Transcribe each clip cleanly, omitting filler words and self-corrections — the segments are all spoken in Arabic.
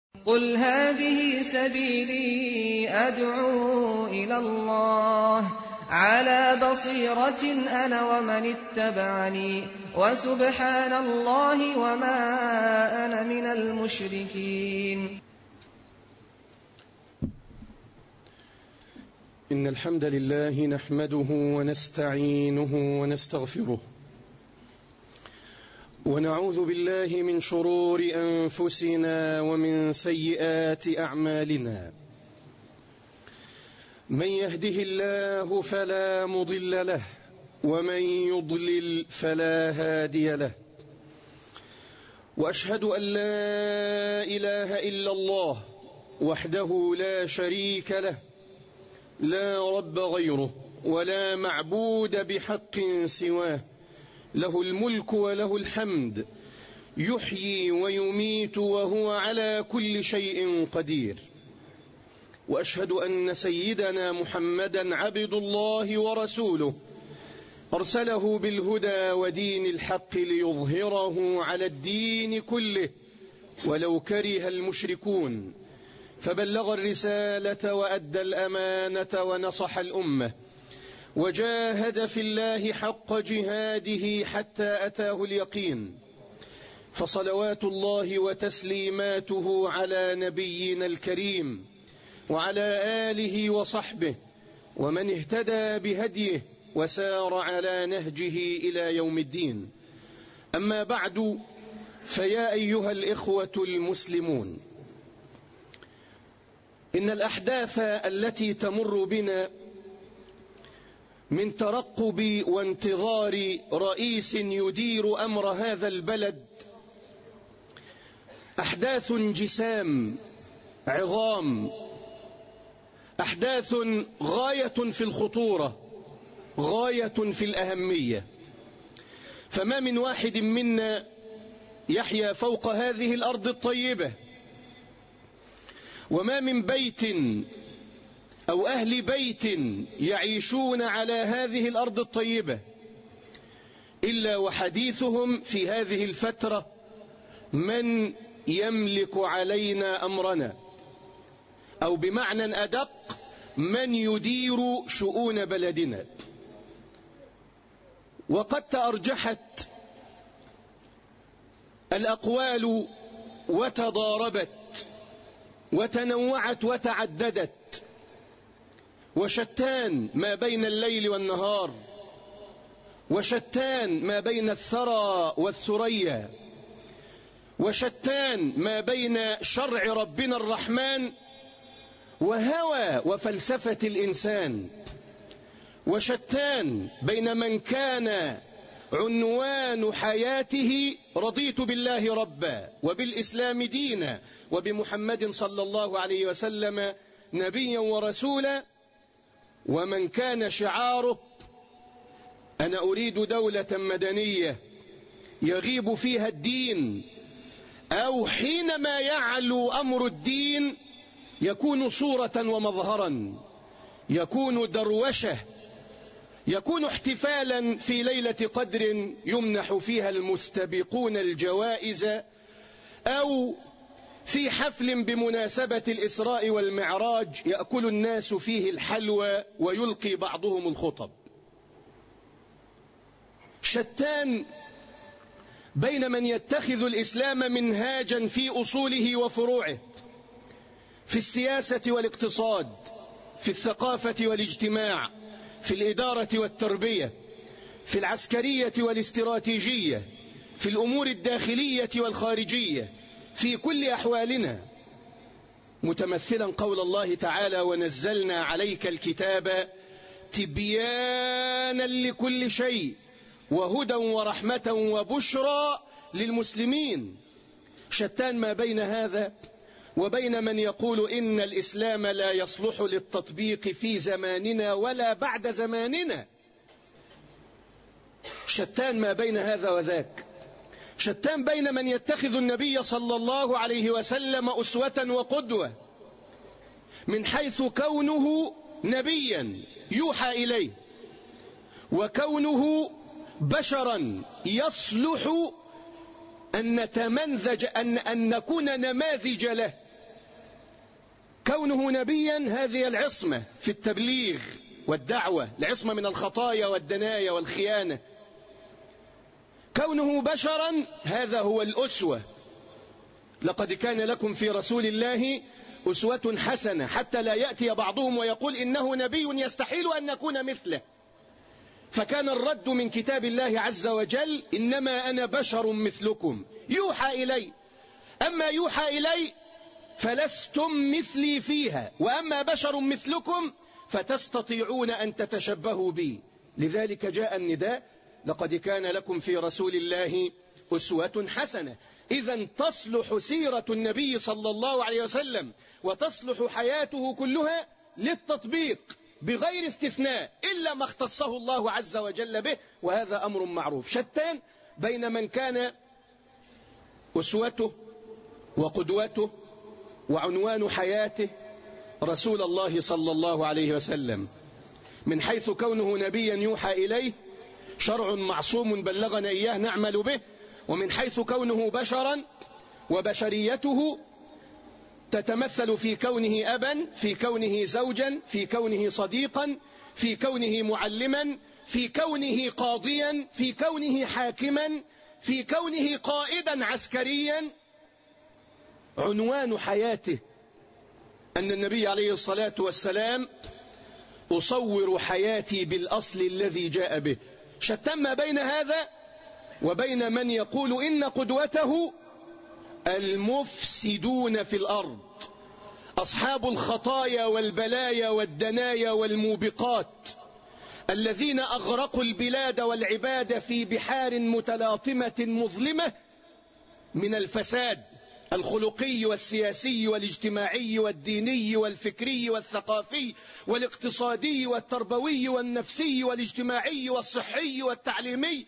قُلْ هَٰذِهِ سَبِيلِي أَدْعُو إِلَى اللَّهِ عَلَىٰ بَصِيرَةٍ أَنَا وَمَنِ اتَّبَعَنِي وَسُبْحَانَ اللَّهِ وَمَا أَنَا مِنَ الْمُشْرِكِينَ. إن الحمد لله نحمده ونستعينه ونستغفره، ونعوذ بالله من شرور أنفسنا ومن سيئات أعمالنا. من يهده الله فلا مضل له، ومن يضلل فلا هادي له. وأشهد أن لا إله إلا الله وحده لا شريك له، لا رب غيره ولا معبود بحق سواه، له الملك وله الحمد، يحيي ويميت وهو على كل شيء قدير. وأشهد أن سيدنا محمدا عبد الله ورسوله، أرسله بالهدى ودين الحق ليظهره على الدين كله ولو كره المشركون. فبلغ الرسالة وأدى الأمانة ونصح الأمة، وجاهد في الله حق جهاده حتى أتاه اليقين. فصلوات الله وتسليماته على نبينا الكريم وعلى آله وصحبه ومن اهتدى بهديه وسار على نهجه إلى يوم الدين. أما بعد، فيا أيها الإخوة المسلمون، إن الأحداث التي تمر بنا من ترقب وانتظار رئيس يدير أمر هذا البلد أحداث جسام عظام، أحداث غاية في الخطورة، غاية في الأهمية. فما من واحد منا يحيا فوق هذه الأرض الطيبة، وما من بيت أو أهل بيت يعيشون على هذه الأرض الطيبة إلا وحديثهم في هذه الفترة من يملك علينا أمرنا، أو بمعنى أدق من يدير شؤون بلدنا. وقد تأرجحت الأقوال وتضاربت وتنوعت وتعددت، وشتان ما بين الليل والنهار، وشتان ما بين الثرى والثريا، وشتان ما بين شرع ربنا الرحمن وهوى وفلسفة الإنسان، وشتان بين من كان عنوان حياته رضيت بالله ربا وبالإسلام دينا وبمحمد صلى الله عليه وسلم نبيا ورسولا، ومن كان شعاره أنا أريد دولة مدنية يغيب فيها الدين، أو حينما يعلو أمر الدين يكون صورة ومظهرا، يكون دروشة، يكون احتفالا في ليلة قدر يمنح فيها المستبقون الجوائز، أو في حفل بمناسبة الإسراء والمعراج يأكل الناس فيه الحلوى ويلقي بعضهم الخطب. شتان بين من يتخذ الإسلام منهاجا في أصوله وفروعه، في السياسة والاقتصاد، في الثقافة والاجتماع، في الإدارة والتربية، في العسكرية والاستراتيجية، في الأمور الداخلية والخارجية، في كل أحوالنا، متمثلا قول الله تعالى ونزلنا عليك الكتاب تبيانا لكل شيء وهدى ورحمة وبشرى للمسلمين. شتان ما بين هذا وبين من يقول إن الإسلام لا يصلح للتطبيق في زماننا ولا بعد زماننا. شتان ما بين هذا وذاك. شتان بين من يتخذ النبي صلى الله عليه وسلم أسوة وقدوة من حيث كونه نبيا يوحى إليه، وكونه بشرا يصلح أن نتمنذج أن نكون نماذج له كونه نبيا هذه العصمة في التبليغ والدعوة، العصمة من الخطايا والدنايا والخيانة. كونه بشرا هذا هو الأسوة. لقد كان لكم في رسول الله أسوة حسنة، حتى لا يأتي بعضهم ويقول إنه نبي يستحيل أن نكون مثله. فكان الرد من كتاب الله عز وجل: إنما أنا بشر مثلكم يوحى إلي، أما يوحى إلي فلستم مثلي فيها، وأما بشر مثلكم فتستطيعون أن تتشبهوا بي. لذلك جاء النداء: لقد كان لكم في رسول الله أسوة حسنة. إذن تصلح سيرة النبي صلى الله عليه وسلم وتصلح حياته كلها للتطبيق بغير استثناء إلا ما اختصه الله عز وجل به، وهذا أمر معروف. شتان بين من كان أسوته وقدوته وعنوان حياته رسول الله صلى الله عليه وسلم، من حيث كونه نبيا يوحى إليه، شرع معصوم بلغنا إياه نعمل به، ومن حيث كونه بشرا وبشريته تتمثل في كونه أبا، في كونه زوجا، في كونه صديقا، في كونه معلما، في كونه قاضيا، في كونه حاكما، في كونه قائدا عسكريا. عنوان حياته أن النبي عليه الصلاة والسلام: أصور حياتي بالأصل الذي جاء به. شتان ما بين هذا وبين من يقول إن قدوته المفسدون في الأرض، أصحاب الخطايا والبلايا والدنايا والموبقات، الذين أغرقوا البلاد والعباد في بحار متلاطمة مظلمة من الفساد الخلقي والسياسي والاجتماعي والديني والفكري والثقافي والاقتصادي والتربوي والنفسي والاجتماعي والصحي والتعليمي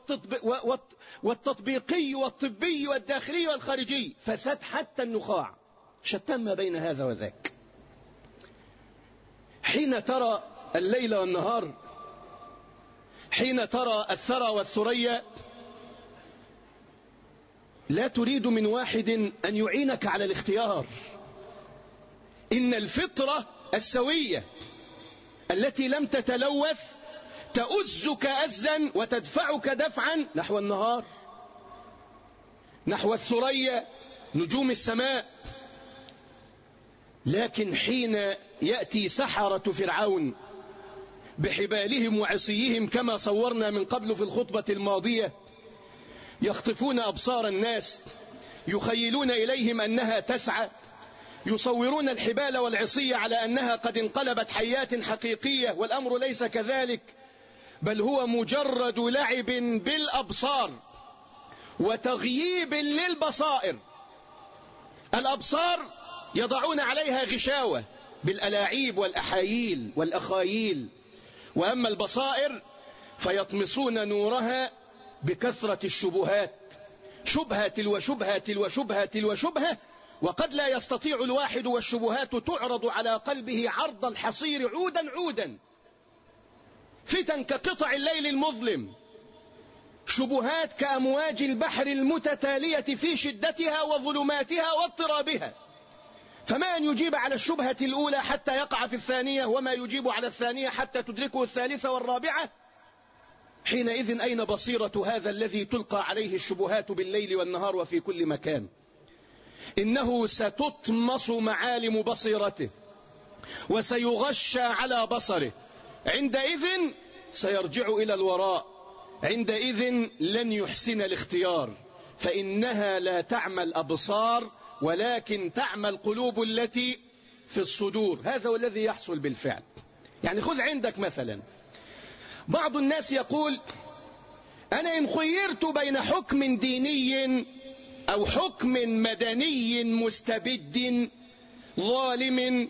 والتطبيقي والطبي والداخلي والخارجي، فساد حتى النخاع. شتان ما بين هذا وذاك. حين ترى الليل والنهار، حين ترى الثرى والثريا، لا تريد من واحد أن يعينك على الاختيار. إن الفطرة السوية التي لم تتلوث تؤزك أزا وتدفعك دفعا نحو النهار، نحو الثريا نجوم السماء. لكن حين يأتي سحرة فرعون بحبالهم وعصيهم كما صورنا من قبل في الخطبة الماضية، يخطفون أبصار الناس، يخيلون إليهم أنها تسعى، يصورون الحبال والعصية على أنها قد انقلبت حيات حقيقية، والأمر ليس كذلك، بل هو مجرد لعب بالأبصار وتغييب للبصائر. الأبصار يضعون عليها غشاوة بالألاعيب والأحاييل والأخاييل، وأما البصائر فيطمسون نورها بكثرة الشبهات، شبهة تلو شبهة تلو شبهة تلو شبهة، وقد لا يستطيع الواحد والشبهات تعرض على قلبه عرض الحصير عودا عودا، فتن كقطع الليل المظلم، شبهات كأمواج البحر المتتالية في شدتها وظلماتها واضطرابها، فما أن يجيب على الشبهة الأولى حتى يقع في الثانية، وما يجيب على الثانية حتى تدركه الثالثة والرابعة. حينئذ أين بصيرة هذا الذي تلقى عليه الشبهات بالليل والنهار وفي كل مكان؟ إنه ستطمس معالم بصيرته وسيغشى على بصره، عندئذ سيرجع إلى الوراء، عندئذ لن يحسن الاختيار، فإنها لا تعمى الأبصار ولكن تعمى القلوب التي في الصدور. هذا هو الذي يحصل بالفعل. يعني خذ عندك مثلا بعض الناس يقول: أنا إن خيرت بين حكم ديني أو حكم مدني مستبد ظالم،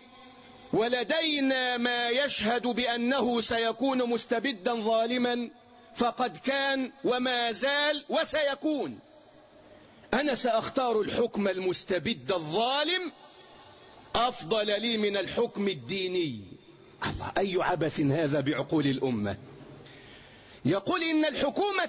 ولدينا ما يشهد بأنه سيكون مستبدا ظالما، فقد كان وما زال وسيكون، أنا سأختار الحكم المستبد الظالم أفضل لي من الحكم الديني. الله، أي عبث هذا بعقول الأمة. يقول إن الحكومة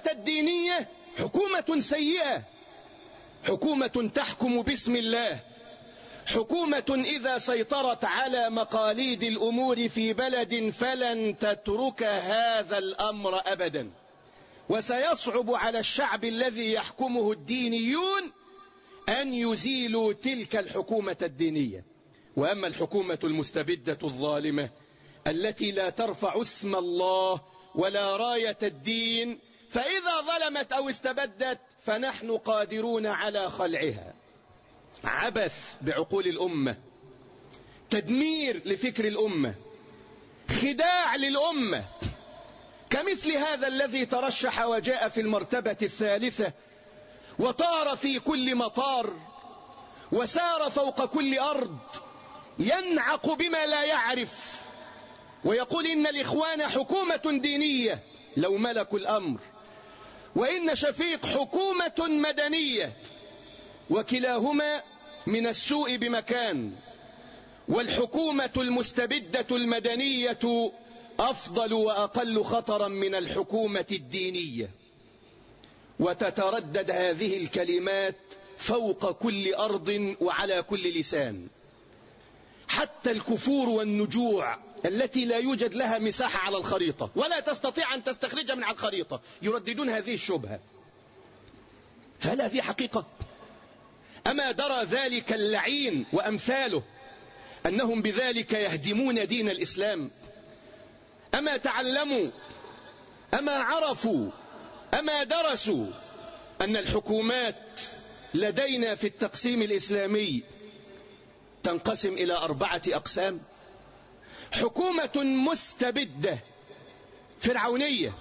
الدينية حكومة سيئة، حكومة تحكم باسم الله حكومة إذا سيطرت على مقاليد الأمور في بلد فلن تترك هذا الأمر أبدا، وسيصعب على الشعب الذي يحكمه الدينيون أن يزيلوا تلك الحكومة الدينية. وأما الحكومة المستبدة الظالمة التي لا ترفع اسم الله ولا راية الدين، فإذا ظلمت أو استبدت فنحن قادرون على خلعها. عبث بعقول الأمة، تدمير لفكر الأمة، خداع للأمة، كمثل هذا الذي ترشح وجاء في المرتبة الثالثة وطار في كل مطار وسار فوق كل أرض، ينعق بما لا يعرف ويقول إن الإخوان حكومة دينية لو ملكوا الأمر، وإن شفيق حكومة مدنية، وكلاهما من السوء بمكان. والحكومة المستبدة المدنية أفضل وأقل خطرا من الحكومة الدينية. وتتردد هذه الكلمات فوق كل أرض وعلى كل لسان، حتى الكفور والنجوع التي لا يوجد لها مساحة على الخريطة ولا تستطيع أن تستخرجها من على الخريطة يرددون هذه الشبهة. فهل هذه حقيقة؟ أما درى ذلك اللعين وأمثاله أنهم بذلك يهدمون دين الإسلام؟ أما تعلموا، أما عرفوا، أما درسوا أن الحكومات لدينا في التقسيم الإسلامي تنقسم إلى 4 أقسام؟ حكومة مستبدة فرعونية،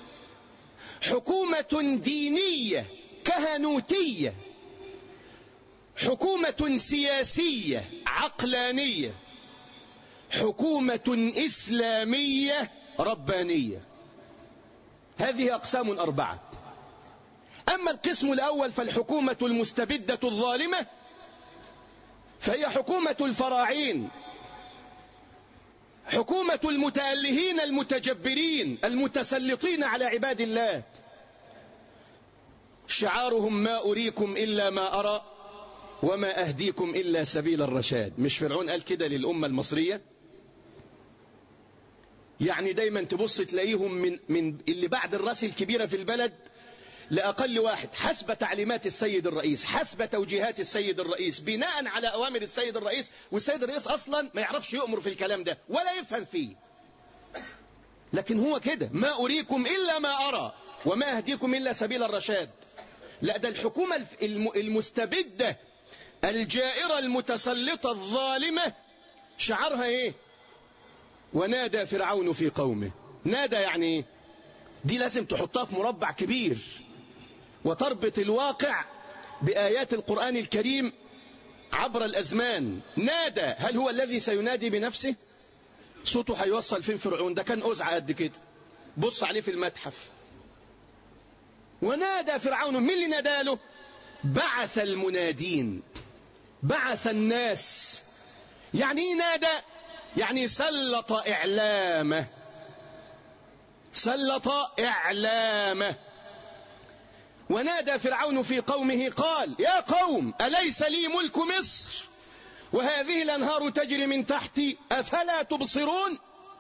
حكومة دينية كهنوتية، حكومة سياسية عقلانية، حكومة إسلامية ربانية. هذه أقسام 4. أما القسم الأول فالحكومة المستبدة الظالمة فهي حكومة الفراعين، حكومة المتألهين المتجبرين المتسلطين على عباد الله، شعارهم ما أريكم إلا ما أرى وما أهديكم إلا سبيل الرشاد. مش فرعون قال كده للأمة المصرية؟ يعني دايما تبص تلاقيهم من اللي بعد الراس الكبيرة في البلد لأقل واحد، حسب تعليمات السيد الرئيس، حسب توجيهات السيد الرئيس، بناء على أوامر السيد الرئيس. والسيد الرئيس أصلا ما يعرفش يؤمر في الكلام ده ولا يفهم فيه، لكن هو كده ما أريكم إلا ما أرى وما أهديكم إلا سبيل الرشاد. لا، ده الحكومة المستبدة الجائرة المتسلطة الظالمة شعارها إيه؟ ونادى فرعون في قومه. نادى يعني إيه؟ دي لازم تحطها في مربع كبير وتربط الواقع بآيات القرآن الكريم عبر الأزمان. نادى، هل هو الذي سينادي بنفسه؟ صوته هيوصل فين فرعون؟ ده كان أزعة قد كده، بص عليه في المتحف. ونادى فرعون، مين اللي ناداله؟ بعث المنادين، بعث الناس. يعني ايه نادى؟ يعني سلط إعلامه، سلط إعلامه. ونادى فرعون في قومه قال يا قوم أليس لي ملك مصر وهذه الأنهار تجري من تحتي أفلا تبصرون؟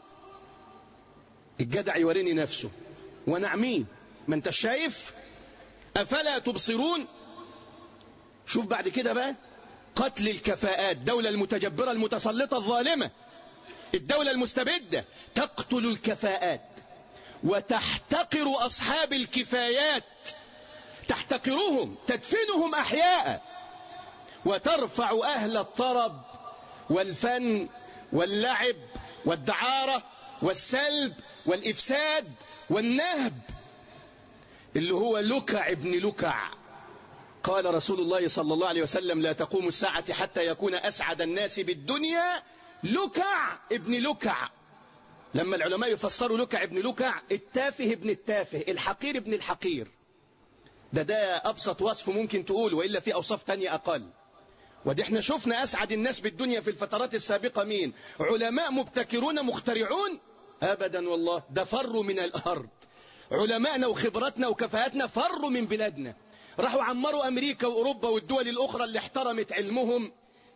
الجدع يوريني نفسه ونعمين، ما انت شايف؟ أفلا تبصرون. شوف بعد كده بقى قتل الكفاءات، الدولة المتجبرة المتسلطة الظالمة، الدولة المستبدة تقتل الكفاءات وتحتقر أصحاب الكفايات، تحتقرهم، تدفنهم أحياء، وترفع أهل الطرب والفن واللعب والدعارة والسلب والإفساد والنهب، اللي هو لكع ابن لكع. قال رسول الله صلى الله عليه وسلم لا تقوم الساعة حتى يكون أسعد الناس بالدنيا لكع ابن لكع. لما العلماء يفسروا لكع ابن لكع، التافه ابن التافه، الحقير ابن الحقير. ده أبسط وصف ممكن تقول، وإلا في أوصاف تانية أقل. ودي احنا شفنا أسعد الناس بالدنيا في الفترات السابقة مين؟ علماء مبتكرون مخترعون؟ أبدا والله، ده فروا من الأرض. علماءنا وخبراتنا وكفاءاتنا فروا من بلادنا، راحوا عمروا أمريكا وأوروبا والدول الأخرى اللي احترمت علمهم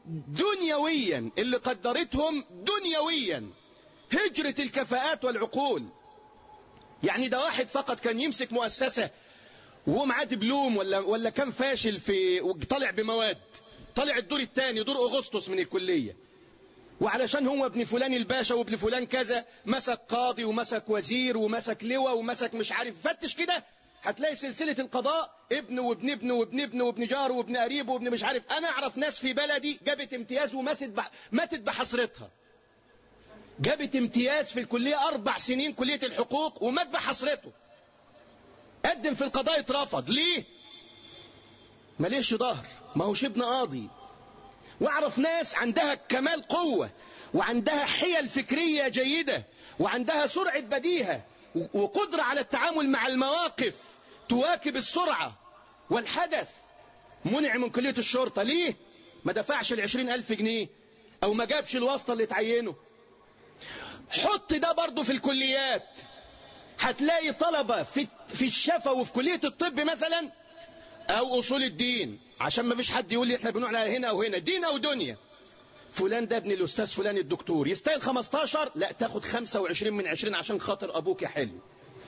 دنيويا، اللي قدرتهم دنيويا هجرة الكفاءات والعقول. يعني ده واحد فقط كان يمسك مؤسسة وهو معاه دبلوم ولا كان فاشل في طالع بمواد، طالع الدور الثاني دور أغسطس من الكلية، وعلشان هو ابن فلان الباشا وابن فلان كذا مسك قاضي ومسك وزير ومسك لواء ومسك مش عارف. فتش كده هتلاقي سلسلة القضاء ابن وابن ابن وابن ابن وابن جار وابن قريب وابن مش عارف. أنا أعرف ناس في بلدي جابت امتياز ماتت بحسرتها. جابت امتياز في الكلية 4 سنين كلية الحقوق ومات بحسرته. قدم في القضاء اترفض. ليه؟ ماليش ظهر، ما هوش ابن قاضي. واعرف ناس عندها كمال قوة وعندها حيل فكرية جيدة وعندها سرعة بديهة وقدرة على التعامل مع المواقف تواكب السرعة والحدث، منع من كلية الشرطة. ليه؟ ما دفعش 20,000 جنيه او ما جابش الواسطة اللي تعينه. حط ده برضو في الكليات، هتلاقي طلبة في الشفا وفي كلية الطب مثلا او اصول الدين، عشان ما فيش حد يقول لي احنا بنقول على هنا او هنا، دين او دنيا. فلان ده ابن الاستاذ فلان الدكتور يستاهل 15، لا تاخد 25 من 20 عشان خاطر ابوك يا حلو.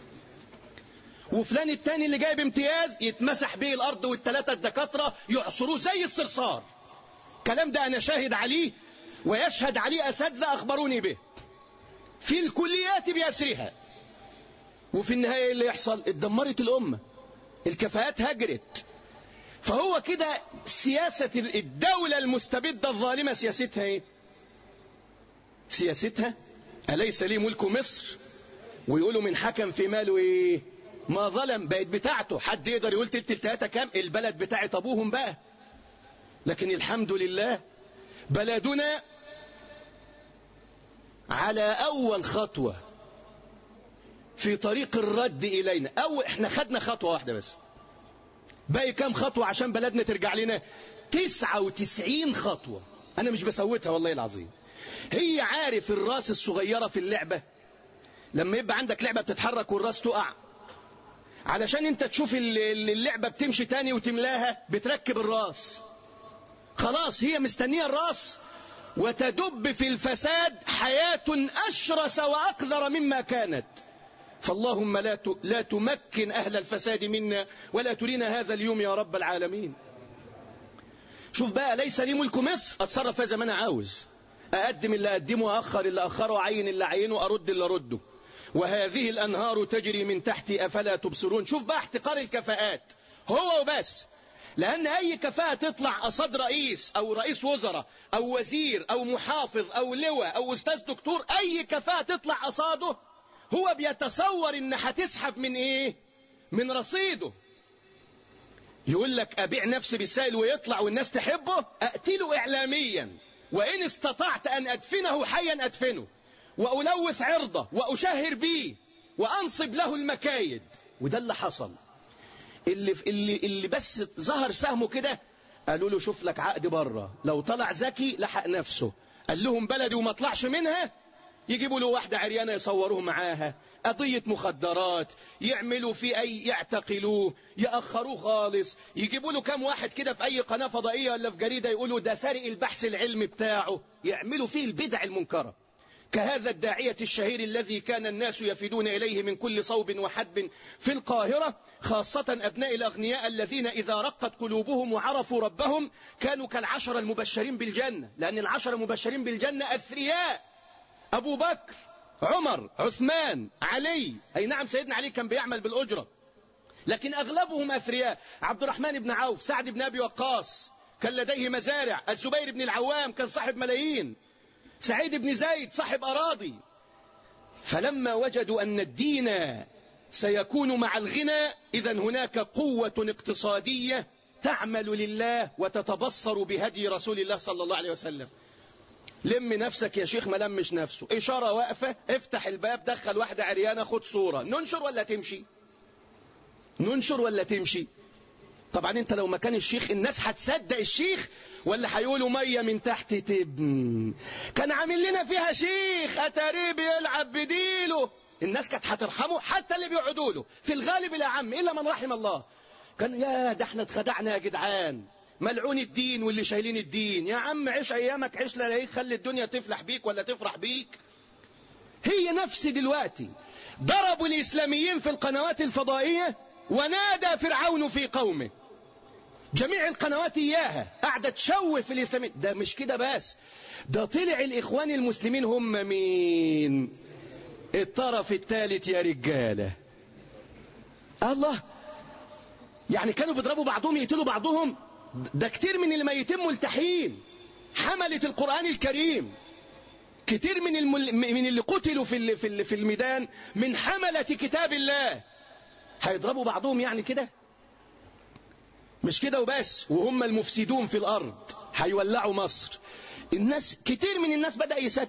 وفلان التاني اللي جايب امتياز يتمسح به الارض والثلاثه الدكاتره يعصروه زي الصرصار. الكلام ده انا شاهد عليه ويشهد عليه اساتذه اخبروني به في الكليات بأسرها. وفي النهايه اللي يحصل اتدمرت الامه، الكفاءات هجرت. فهو كده سياسة الدولة المستبدة الظالمة سياستها ايه؟ سياستها أليس لي ملك مصر؟ ويقولوا من حكم في ماله ايه؟ ما ظلم. بقت بتاعته. حد يقدر يقول تلت كام؟ البلد بتاعت ابوهم بقى. لكن الحمد لله بلدنا على اول خطوة في طريق الرد الينا. احنا خدنا خطوة واحدة بس، باقي كام خطوة عشان بلدنا ترجع لنا؟ 99 خطوة. أنا مش بسوتها والله العظيم. هي عارف الراس الصغيرة في اللعبة، لما يبقى عندك لعبة بتتحرك والراس تقع، علشان انت تشوف اللعبة بتمشي تاني وتملاها بتركب الراس. خلاص هي مستنية الراس، وتدب في الفساد حياة أشرس وأقذر مما كانت. فاللهم لا تمكن أهل الفساد منا ولا ترينا هذا اليوم يا رب العالمين. شوف بقى، ليس لي ملك مصر، أتصرف فيها زي ما أنا عاوز، أقدم اللي أقدمه، أأخر اللي أخره، أعين اللي أعينه، أرد اللي أرده. وهذه الأنهار تجري من تحتي أفلا تبصرون. شوف بقى احتقار الكفاءات هو وبس. لأن أي كفاءة تطلع قصاد رئيس أو رئيس وزراء أو وزير أو محافظ أو لواء أو أستاذ دكتور، أي كفاءة تطلع قصاده هو بيتصور ان هتسحب من ايه؟ من رصيده. يقول لك ابيع نفسي بالسائل ويطلع والناس تحبه، اقتله اعلاميا، وان استطعت ان ادفنه حيا ادفنه، والوث عرضه واشهر بيه وانصب له المكايد. وده اللي حصل. اللي بس ظهر سهمه كده قالوا له شوف لك عقد بره، لو طلع ذكي لحق نفسه. قال لهم بلدي وما طلعش منها، يجيبوا له واحدة عريانة يصوروه معاها، قضية مخدرات، يعملوا في يعتقلوه، يأخروه خالص، يجيبوا له كام واحد كده في أي قناة فضائية ولا في جريدة يقولوا ده سارق البحث العلمي بتاعه، يعملوا فيه البدع المنكرة. كهذا الداعية الشهير الذي كان الناس يفدون إليه من كل صوب وحدب في القاهرة، خاصة أبناء الأغنياء الذين إذا رقت قلوبهم وعرفوا ربهم كانوا كالعشر المبشرين بالجنة. لأن العشر المبشرين بالجنة أثرياء، أبو بكر، عمر، عثمان، علي. أي نعم سيدنا علي كان بيعمل بالأجرة، لكن أغلبهم أثرياء. عبد الرحمن بن عوف، سعد بن أبي وقاص كان لديه مزارع، الزبير بن العوام كان صاحب ملايين، سعيد بن زيد صاحب أراضي. فلما وجدوا أن الدين سيكون مع الغنى، إذن هناك قوة اقتصادية تعمل لله وتتبصر بهدي رسول الله صلى الله عليه وسلم. لم نفسك يا شيخ، ما لمش نفسه، إشارة واقفة، افتح الباب، دخل واحدة عريانة، خد صورة. ننشر ولا تمشي؟ ننشر ولا تمشي؟ طبعا انت لو مكان الشيخ الناس هتصدق الشيخ ولا هيقولوا مية من تحت تبن؟ كان عامل لنا فيها شيخ اتاريه بيلعب بديله، الناس كانت هترحمه، حتى اللي بيقعدوا له في الغالب الأعم إلا من رحم الله. كان يا ده احنا اتخدعنا يا جدعان، ملعون الدين واللي شايلين الدين. يا عم عيش أيامك، عيش للاقيك، خلي الدنيا تفلح بيك ولا تفرح بيك. هي نفس دلوقتي ضربوا الإسلاميين في القنوات الفضائية، ونادى فرعون في قومه. جميع القنوات إياها قاعدة تشوه في الإسلاميين. ده مش كده بس، ده طلع الإخوان المسلمين هم مين؟ الطرف الثالث يا رجالة. الله، يعني كانوا بيضربوا بعضهم يقتلوا بعضهم. ده كتير من اللي ميتين ملتحين، حملة القرآن الكريم. كتير من اللي قتلوا في الميدان من حملة كتاب الله. هيضربوا بعضهم يعني كده؟ مش كده وبس، وهم المفسدون في الأرض هيولعوا مصر. الناس، كتير من الناس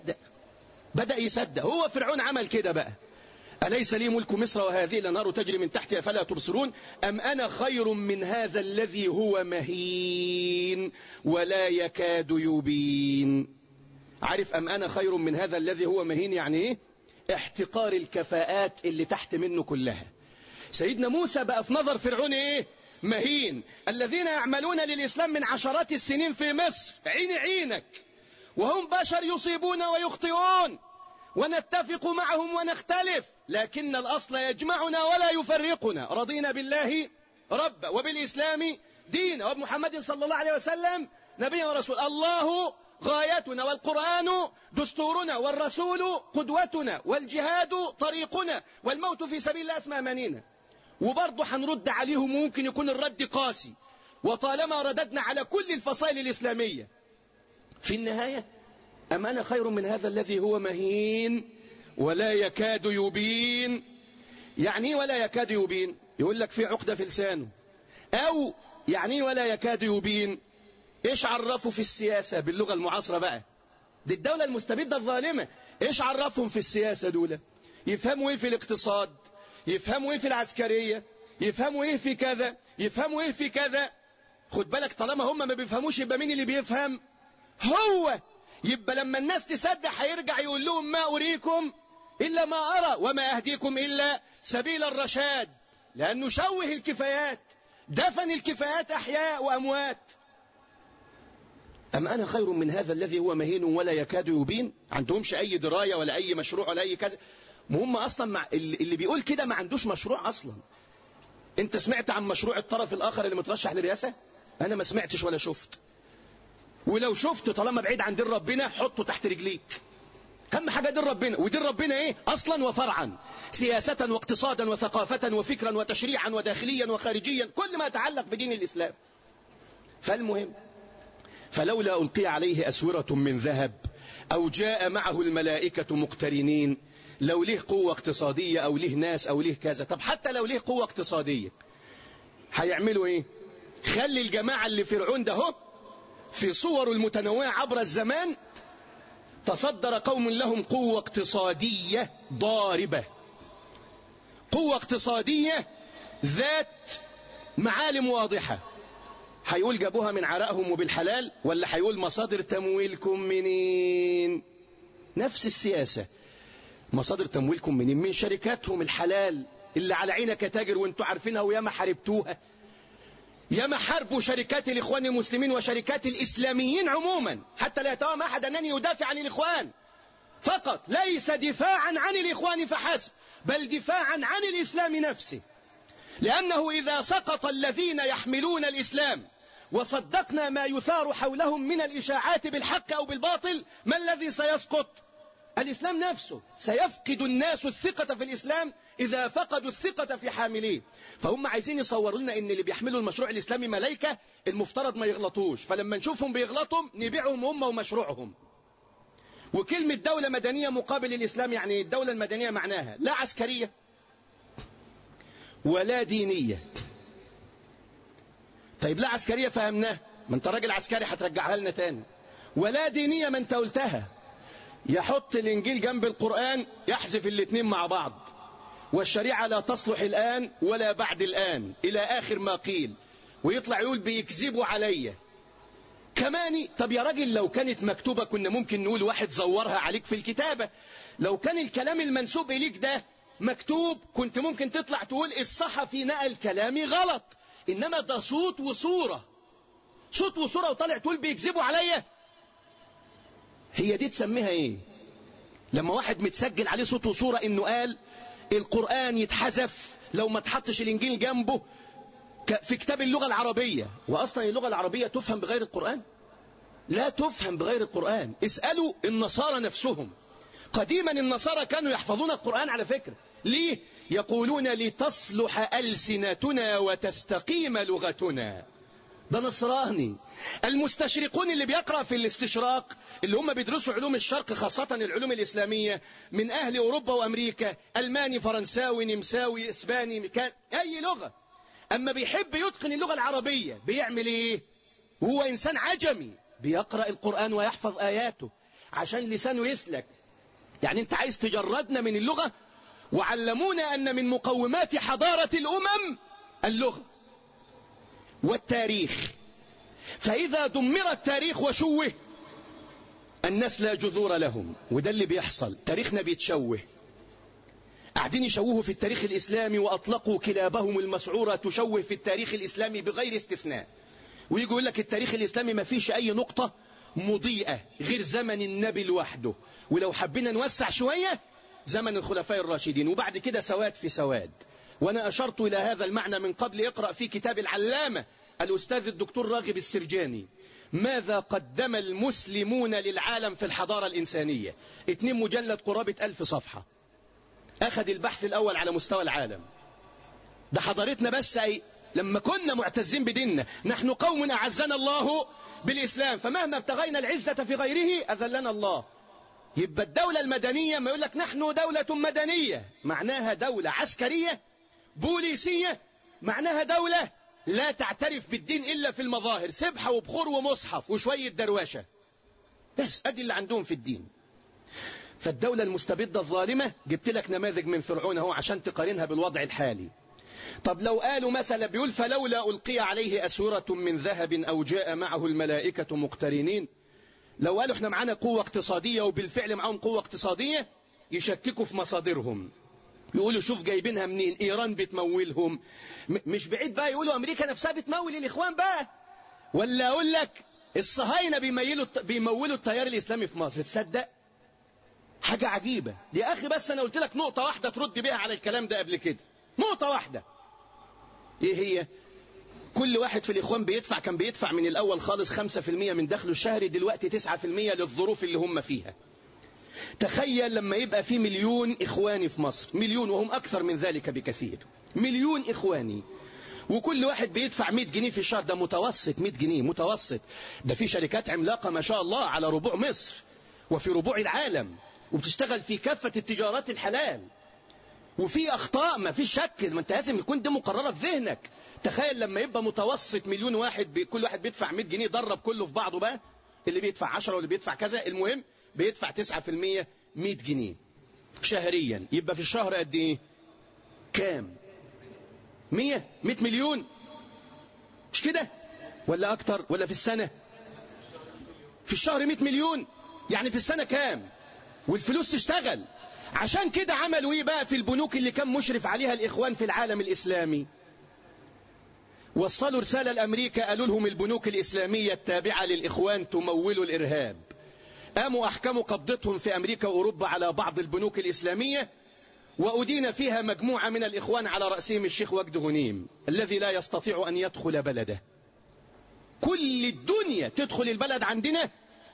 بدأ يصدق. هو فرعون عمل كده بقى. أليس لي ملك مصر وهذه الأنهار تجري من تحتي أفلا تبصرون أم أنا خير من هذا الذي هو مهين ولا يكاد يبين. عارف أم أنا خير من هذا الذي هو مهين يعني إيه؟ احتقار الكفاءات اللي تحت منه كلها. سيدنا موسى بقى في نظر فرعون إيه؟ مهين. الذين يعملون للإسلام من عشرات السنين في مصر عينك، وهم بشر يصيبون ويخطئون، ونتفق معهم ونختلف، لكن الأصل يجمعنا ولا يفرقنا. رضينا بالله ربا وبالإسلام دينا وبمحمد صلى الله عليه وسلم نبيا ورسول. الله غايتنا، والقرآن دستورنا، والرسول قدوتنا، والجهاد طريقنا، والموت في سبيل الله اسمى أمانينا. وبرضه هنرد عليهم، ممكن يكون الرد قاسي، وطالما رددنا على كل الفصائل الإسلامية في النهاية أم أنا خير من هذا الذي هو مهين ولا يكاد يبين. يعني ولا يكاد يبين؟ يقول لك في عقدة في لسانه. أو يعني ولا يكاد يبين، إيش عرفوا في السياسة باللغة المعاصرة بقى؟ دي الدولة المستبدة الظالمة. إيش عرفهم في السياسة دولة؟ يفهموا إيه في الاقتصاد، يفهموا إيه في العسكرية، يفهموا إيه في كذا، يفهموا إيه في كذا. خد بالك، طالما هم ما بيفهموش يبقى مين اللي بيفهم؟ هو. يبقى لما الناس تصدق هيرجع يقول لهم ما أريكم إلا ما أرى وما أهديكم إلا سبيل الرشاد. لأنه شوه الكفايات، دفن الكفايات أحياء وأموات. أم أنا خير من هذا الذي هو مهين ولا يكاد يبين؟ عندهمش أي دراية ولا أي مشروع ولا أي كذا. مهم أصلا اللي بيقول كده ما عندوش مشروع أصلا. أنت سمعت عن مشروع الطرف الآخر اللي مترشح للرئاسة؟ أنا ما سمعتش ولا شفت. ولو شفت طالما بعيد عن دين ربنا حطه تحت رجليك. أهم حاجة دين ربنا، ودين ربنا إيه؟ أصلا وفرعا، سياسة واقتصادا وثقافة وفكرا وتشريعا وداخليا وخارجيا، كل ما يتعلق بدين الإسلام. فالمهم، فلولا ألقي عليه أسورة من ذهب أو جاء معه الملائكة مقترنين. لو له قوة اقتصادية أو له ناس أو له كذا. طب حتى لو له قوة اقتصادية هيعملوا إيه؟ خلي الجماعة اللي فرعون ده هو في صور المتنوعة عبر الزمان تصدر قوم لهم قوة اقتصادية ضاربة، قوة اقتصادية ذات معالم واضحة. هيقول جابوها من عرقهم وبالحلال، ولا هيقول مصادر تمويلكم منين؟ نفس السياسة. مصادر تمويلكم منين؟ من شركاتهم الحلال اللي على عينك تاجر وانتوا عارفينها وياما حاربتوها. ياما حاربوا شركات الإخوان المسلمين وشركات الإسلاميين عموما، حتى لا يتوهم أحد أنني يدافع عن الإخوان فقط، ليس دفاعا عن الإخوان فحسب، بل دفاعا عن الإسلام نفسه. لأنه إذا سقط الذين يحملون الإسلام وصدقنا ما يثار حولهم من الإشاعات بالحق أو بالباطل، ما الذي سيسقط؟ الإسلام نفسه. سيفقد الناس الثقة في الإسلام إذا فقدوا الثقة في حامليه. فهم عايزين يصوروا لنا إن اللي بيحملوا المشروع الإسلامي ملايكة، المفترض ما يغلطوش، فلما نشوفهم بيغلطوا نبيعهم هم ومشروعهم. وكلمة دولة مدنية مقابل الإسلام، يعني الدولة المدنية معناها لا عسكرية ولا دينية. طيب لا عسكرية فهمناه، ما انت راجل عسكري هترجعها لنا تاني. ولا دينية، ما انت قلتها. يحط الإنجيل جنب القرآن، يحذف الاثنين مع بعض. والشريعة لا تصلح الآن ولا بعد الآن إلى آخر ما قيل، ويطلع يقول بيكذبوا عليا كمان. طب يا راجل لو كانت مكتوبة كنا ممكن نقول واحد زورها عليك في الكتابة. لو كان الكلام المنسوب إليك ده مكتوب كنت ممكن تطلع تقول الصحفي نقل كلامي غلط. إنما ده صوت وصورة، صوت وصورة وطالع تقول بيكذبوا عليا؟ هي دي تسميها ايه؟ لما واحد متسجل عليه صوت وصورة انه قال القرآن يتحذف لو ما تحطش الانجيل جنبه في كتاب اللغة العربية، واصلا اللغة العربية تفهم بغير القرآن؟ لا تفهم بغير القرآن. اسألوا النصارى نفسهم، قديما النصارى كانوا يحفظون القرآن على فكرة. ليه؟ يقولون لتصلح ألسنتنا وتستقيم لغتنا. ده نصراني. المستشرقون اللي بيقرأ في الاستشراق اللي هم بيدرسوا علوم الشرق خاصة العلوم الإسلامية من أهل أوروبا وأمريكا، ألماني فرنساوي نمساوي إسباني كان أي لغة، أما بيحب يتقن اللغة العربية بيعمل إيه؟ هو إنسان عجمي بيقرأ القرآن ويحفظ آياته عشان لسانه يسلك. يعني أنت عايز تجردنا من اللغة؟ وعلمونا أن من مقومات حضارة الأمم اللغة والتاريخ، فإذا دمر التاريخ وشوه الناس لا جذور لهم، وده اللي بيحصل. تاريخنا بيتشوه، قاعدين يشوهوا في التاريخ الإسلامي وأطلقوا كلابهم المسعورة تشوه في التاريخ الإسلامي بغير استثناء، ويجوا يقول لك التاريخ الإسلامي ما فيش أي نقطة مضيئة غير زمن النبي لوحده، ولو حبينا نوسع شوية زمن الخلفاء الراشدين، وبعد كده سواد في سواد. وأنا أشرت إلى هذا المعنى من قبل. اقرأ في كتاب العلامة الأستاذ الدكتور راغب السرجاني ماذا قدم المسلمون للعالم في الحضارة الإنسانية، 2 مجلد قرابة 1000 صفحة، أخذ البحث الأول على مستوى العالم. ده حضارتنا بس لما كنا معتزين بديننا، نحن قوم أعزنا الله بالإسلام فمهما ابتغينا العزة في غيره أذلنا الله. يبقى الدولة المدنية ما يقول لك نحن دولة مدنية معناها دولة عسكرية بوليسية، معناها دولة لا تعترف بالدين إلا في المظاهر، سبحة وبخور ومصحف وشوية درواشة بس، أدي اللي عندهم في الدين. فالدولة المستبدة الظالمة جبت لك نماذج من فرعون اهو عشان تقارنها بالوضع الحالي. طب لو قالوا مثلا بيقول فلولا ألقي عليه أسورة من ذهب أو جاء معه الملائكة مقترنين، لو قالوا احنا معانا قوة اقتصادية وبالفعل معاهم قوة اقتصادية يشككوا في مصادرهم، يقولوا شوف جايبينها منين، إيران بتمولهم، مش بعيد بقى يقولوا أمريكا نفسها بتمول الإخوان بقى، ولا أقول لك الصهاينة بيمولوا التيار الإسلامي في مصر. تصدق حاجة عجيبة يا أخي. بس أنا قلت لك نقطة واحدة ترد بيها على الكلام ده قبل كده، نقطة واحدة. إيه هي؟ كل واحد في الإخوان كان بيدفع من الأول خالص 5% من دخله الشهري، دلوقتي 9% للظروف اللي هم فيها. تخيل لما يبقى في 1,000,000 إخواني في مصر، 1,000,000 وهم أكثر من ذلك بكثير، 1,000,000 إخواني، وكل واحد بيدفع 100 جنيه في الشهر. ده متوسط 100 جنيه متوسط. ده في شركات عملاقة ما شاء الله على ربوع مصر وفي ربوع العالم وبتشتغل في كافة التجارات الحلال، وفي أخطاء ما في شك، ما انت لازم يكون ده مقررة في ذهنك. تخيل لما يبقى متوسط 1,000,000 واحد كل واحد بيدفع 100 جنيه، ضرب كله في بعضه بقى، اللي بيدفع 10 واللي بيدفع كذا، المهم بيدفع 9% 100 جنيه شهريا، يبقى في الشهر قد ايه؟ كام؟ 100 مليون، مش كده؟ ولا أكتر؟ ولا في السنة؟ في الشهر 100 مليون، يعني في السنة كام؟ والفلوس تشتغل. عشان كده عملوا ايه بقى في البنوك اللي كان مشرف عليها الإخوان في العالم الإسلامي؟ وصلوا رسالة لأمريكا، قالوا لهم البنوك الإسلامية التابعة للإخوان تمول الإرهاب. قاموا أحكموا قبضتهم في أمريكا وأوروبا على بعض البنوك الإسلامية، وأدين فيها مجموعة من الإخوان على رأسهم الشيخ وجد غنيم الذي لا يستطيع أن يدخل بلده. كل الدنيا تدخل البلد عندنا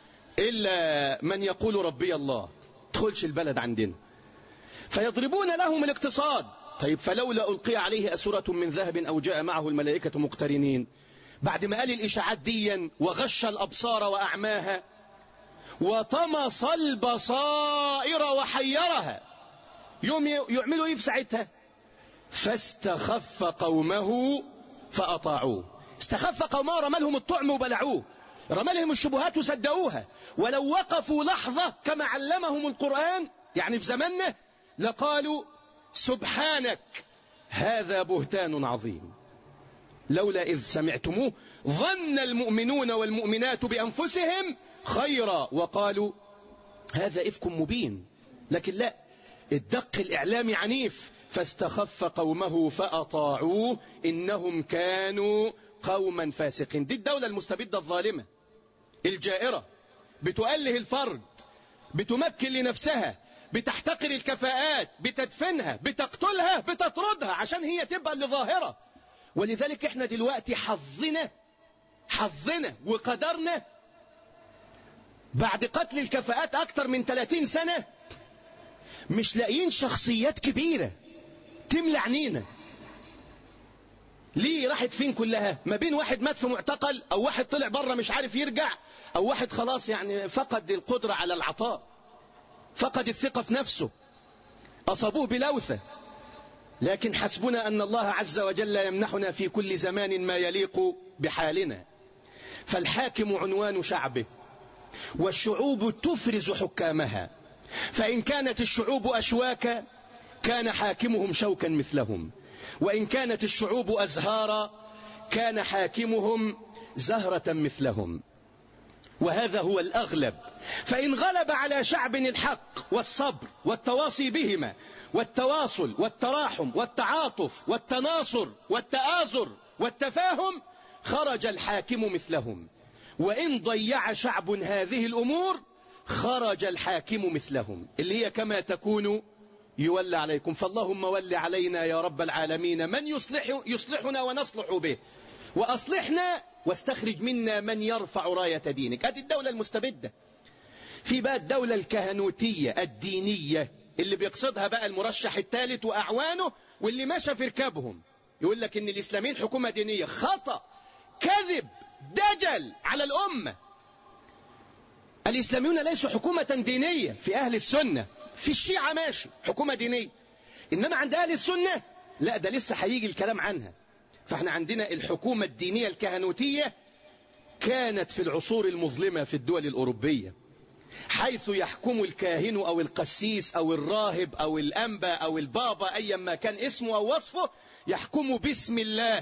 إلا من يقول ربي الله، تدخلش البلد عندنا، فيضربون لهم الاقتصاد. طيب فلولا ألقي عليه أسورة من ذهب أو جاء معه الملائكة مقترنين، بعد ما قال الإشاعات ديا وغش الأبصار وأعماها وطمس البصائر وحيرها، يعملوا ايه في ساعتها؟ فاستخف قومه فأطاعوه. استخف قومه، رمالهم الطعم وبلعوه، رمالهم الشبهات وصدقوها. ولو وقفوا لحظة كما علمهم القرآن يعني في زماننا لقالوا سبحانك هذا بهتان عظيم، لولا إذ سمعتموه ظن المؤمنون والمؤمنات بأنفسهم خيرا وقالوا هذا إفك مبين. لكن لا، الدق الإعلامي عنيف. فاستخف قومه فأطاعوه إنهم كانوا قوما فاسقين. دي الدولة المستبدة الظالمة الجائرة، بتؤله الفرد، بتمكن لنفسها، بتحتقر الكفاءات، بتدفنها، بتقتلها، بتطردها عشان هي تبقى اللي ظاهرة. ولذلك احنا دلوقتي حظنا وقدرنا بعد قتل الكفاءات أكتر من 30 سنة مش لاقيين شخصيات كبيرة تملى عينينا. ليه راحت فين كلها؟ ما بين واحد مات في معتقل، أو واحد طلع بره مش عارف يرجع، أو واحد خلاص يعني فقد القدرة على العطاء، فقد الثقة في نفسه، أصابوه بلوثة. لكن حسبنا أن الله عز وجل يمنحنا في كل زمان ما يليق بحالنا. فالحاكم عنوان شعبه، والشعوب تفرز حكامها، فإن كانت الشعوب أشواكا كان حاكمهم شوكا مثلهم، وإن كانت الشعوب أزهارا كان حاكمهم زهرة مثلهم. وهذا هو الأغلب. فإن غلب على شعب الحق والصبر والتواصي بهما والتواصل والتراحم والتعاطف والتناصر والتآزر والتفاهم خرج الحاكم مثلهم. وإن ضيع شعب هذه الأمور خرج الحاكم مثلهم، اللي هي كما تكون يولى عليكم. فاللهم ول علينا يا رب العالمين من يصلحنا ونصلح به، وأصلحنا واستخرج منا من يرفع راية دينك. هذه الدولة المستبدة. في بقى الدولة الكهنوتية الدينية اللي بيقصدها بقى المرشح الثالث وأعوانه واللي ماشى في ركابهم، يقول لك إن الإسلاميين حكومة دينية. خطأ، كذب، دجل على الأمة. الإسلاميون ليسوا حكومة دينية. في أهل السنة، في الشيعة ماشي حكومة دينية، إنما عند أهل السنة لا، ده لسه هيجي الكلام عنها. فاحنا عندنا الحكومة الدينية الكهنوتية كانت في العصور المظلمة في الدول الأوروبية، حيث يحكم الكاهن أو القسيس أو الراهب أو الأنبا أو البابا أيا ما كان اسمه أو وصفه، يحكم باسم الله.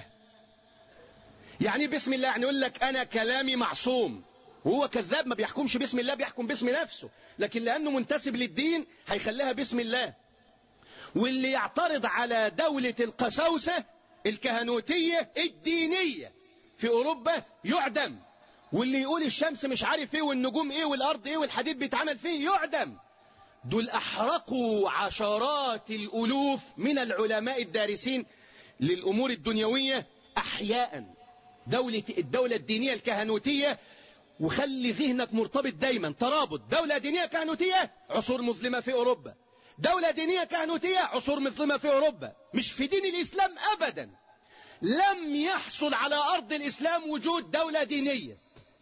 يعني باسم الله يعني يقول لك أنا كلامي معصوم، وهو كذاب، ما بيحكمش باسم الله، بيحكم باسم نفسه، لكن لأنه منتسب للدين هيخليها باسم الله. واللي يعترض على دولة القساوسة الكهنوتية الدينية في أوروبا يعدم، واللي يقول الشمس مش عارف ايه والنجوم ايه والأرض ايه والحديد بيتعمل فيه يعدم. دول أحرقوا عشرات الألوف من العلماء الدارسين للأمور الدنيوية أحياء. الدولة الدينية الكهنوتية، وخلي ذهنك مرتبط دايما ترابط دولة دينية كهنوتية عصور مظلمة في أوروبا، دولة دينية كهنوتية عصور مظلمة في أوروبا. مش في دين الإسلام أبدا، لم يحصل على أرض الإسلام وجود دولة دينية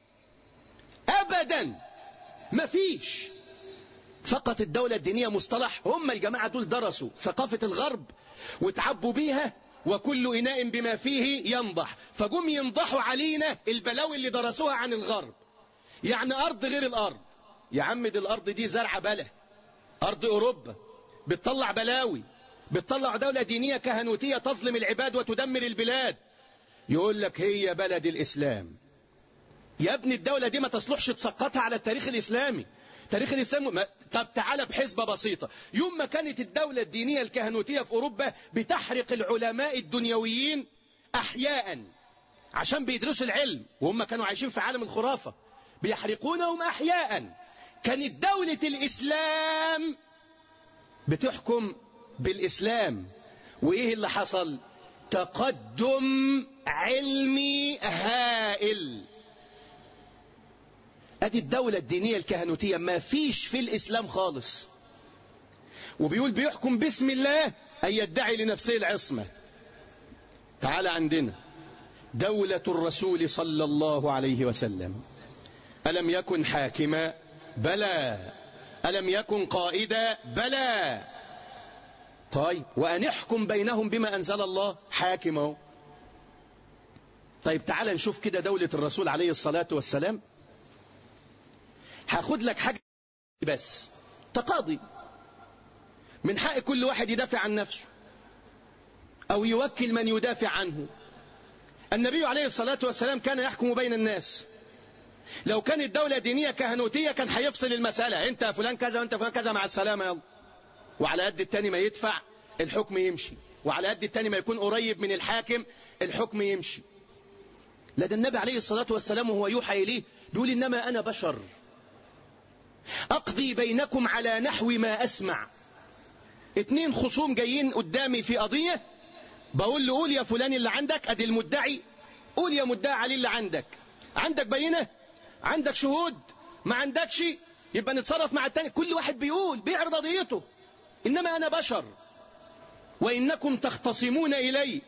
أبدا، ما فيش. فقط الدولة الدينية مصطلح هم الجماعة دول درسوا ثقافة الغرب وتعبوا بيها، وكل إناء بما فيه ينضح، فجم ينضحوا علينا البلاوي اللي درسوها عن الغرب. يعني أرض غير الأرض، يا عم دي الأرض دي زرعة بله، أرض أوروبا بتطلع بلاوي، بتطلع دولة دينية كهنوتية تظلم العباد وتدمر البلاد، يقول لك هي بلد الإسلام. يا ابني الدولة دي ما تصلحش تسقطها على التاريخ الإسلامي. تاريخ الإسلام طب تعالى بحسبة بسيطة، يوم ما كانت الدولة الدينية الكهنوتية في أوروبا بتحرق العلماء الدنيويين أحياء عشان بيدرسوا العلم، وهم كانوا عايشين في عالم الخرافة، بيحرقونهم أحياء، كانت دولة الإسلام بتحكم بالإسلام. وإيه اللي حصل؟ تقدم علمي هائل. ادي الدولة الدينية الكهنوتية ما فيش في الإسلام خالص، وبيقول بيحكم باسم الله أن يدعي لنفسه العصمة. تعال عندنا دولة الرسول صلى الله عليه وسلم، ألم يكن حاكما؟ بلى. ألم يكن قائدا؟ بلى. طيب وأن يحكم بينهم بما أنزل الله، حاكمه. طيب تعال نشوف كده دولة الرسول عليه الصلاة والسلام. هاخد لك حاجة بس، تقاضي، من حق كل واحد يدافع عن نفسه أو يوكل من يدافع عنه. النبي عليه الصلاة والسلام كان يحكم بين الناس. لو كانت دولة دينية كهنوتية كان هيفصل المسألة، انت فلان كذا وانت فلان كذا، مع السلامة يلا، وعلى قد التاني ما يدفع الحكم يمشي، وعلى قد التاني ما يكون قريب من الحاكم الحكم يمشي. لدى النبي عليه الصلاة والسلام وهو يوحى إليه بيقول إنما أنا بشر أقضي بينكم على نحو ما أسمع. 2 خصوم جايين قدامي في قضية، بقول له قول يا فلان اللي عندك، أدي المدعي، قول يا مدعي علي اللي عندك بينة، عندك شهود، ما عندكش يبقى نتصرف مع التاني. كل واحد بيعرض قضيته. إنما أنا بشر وإنكم تختصمون إلي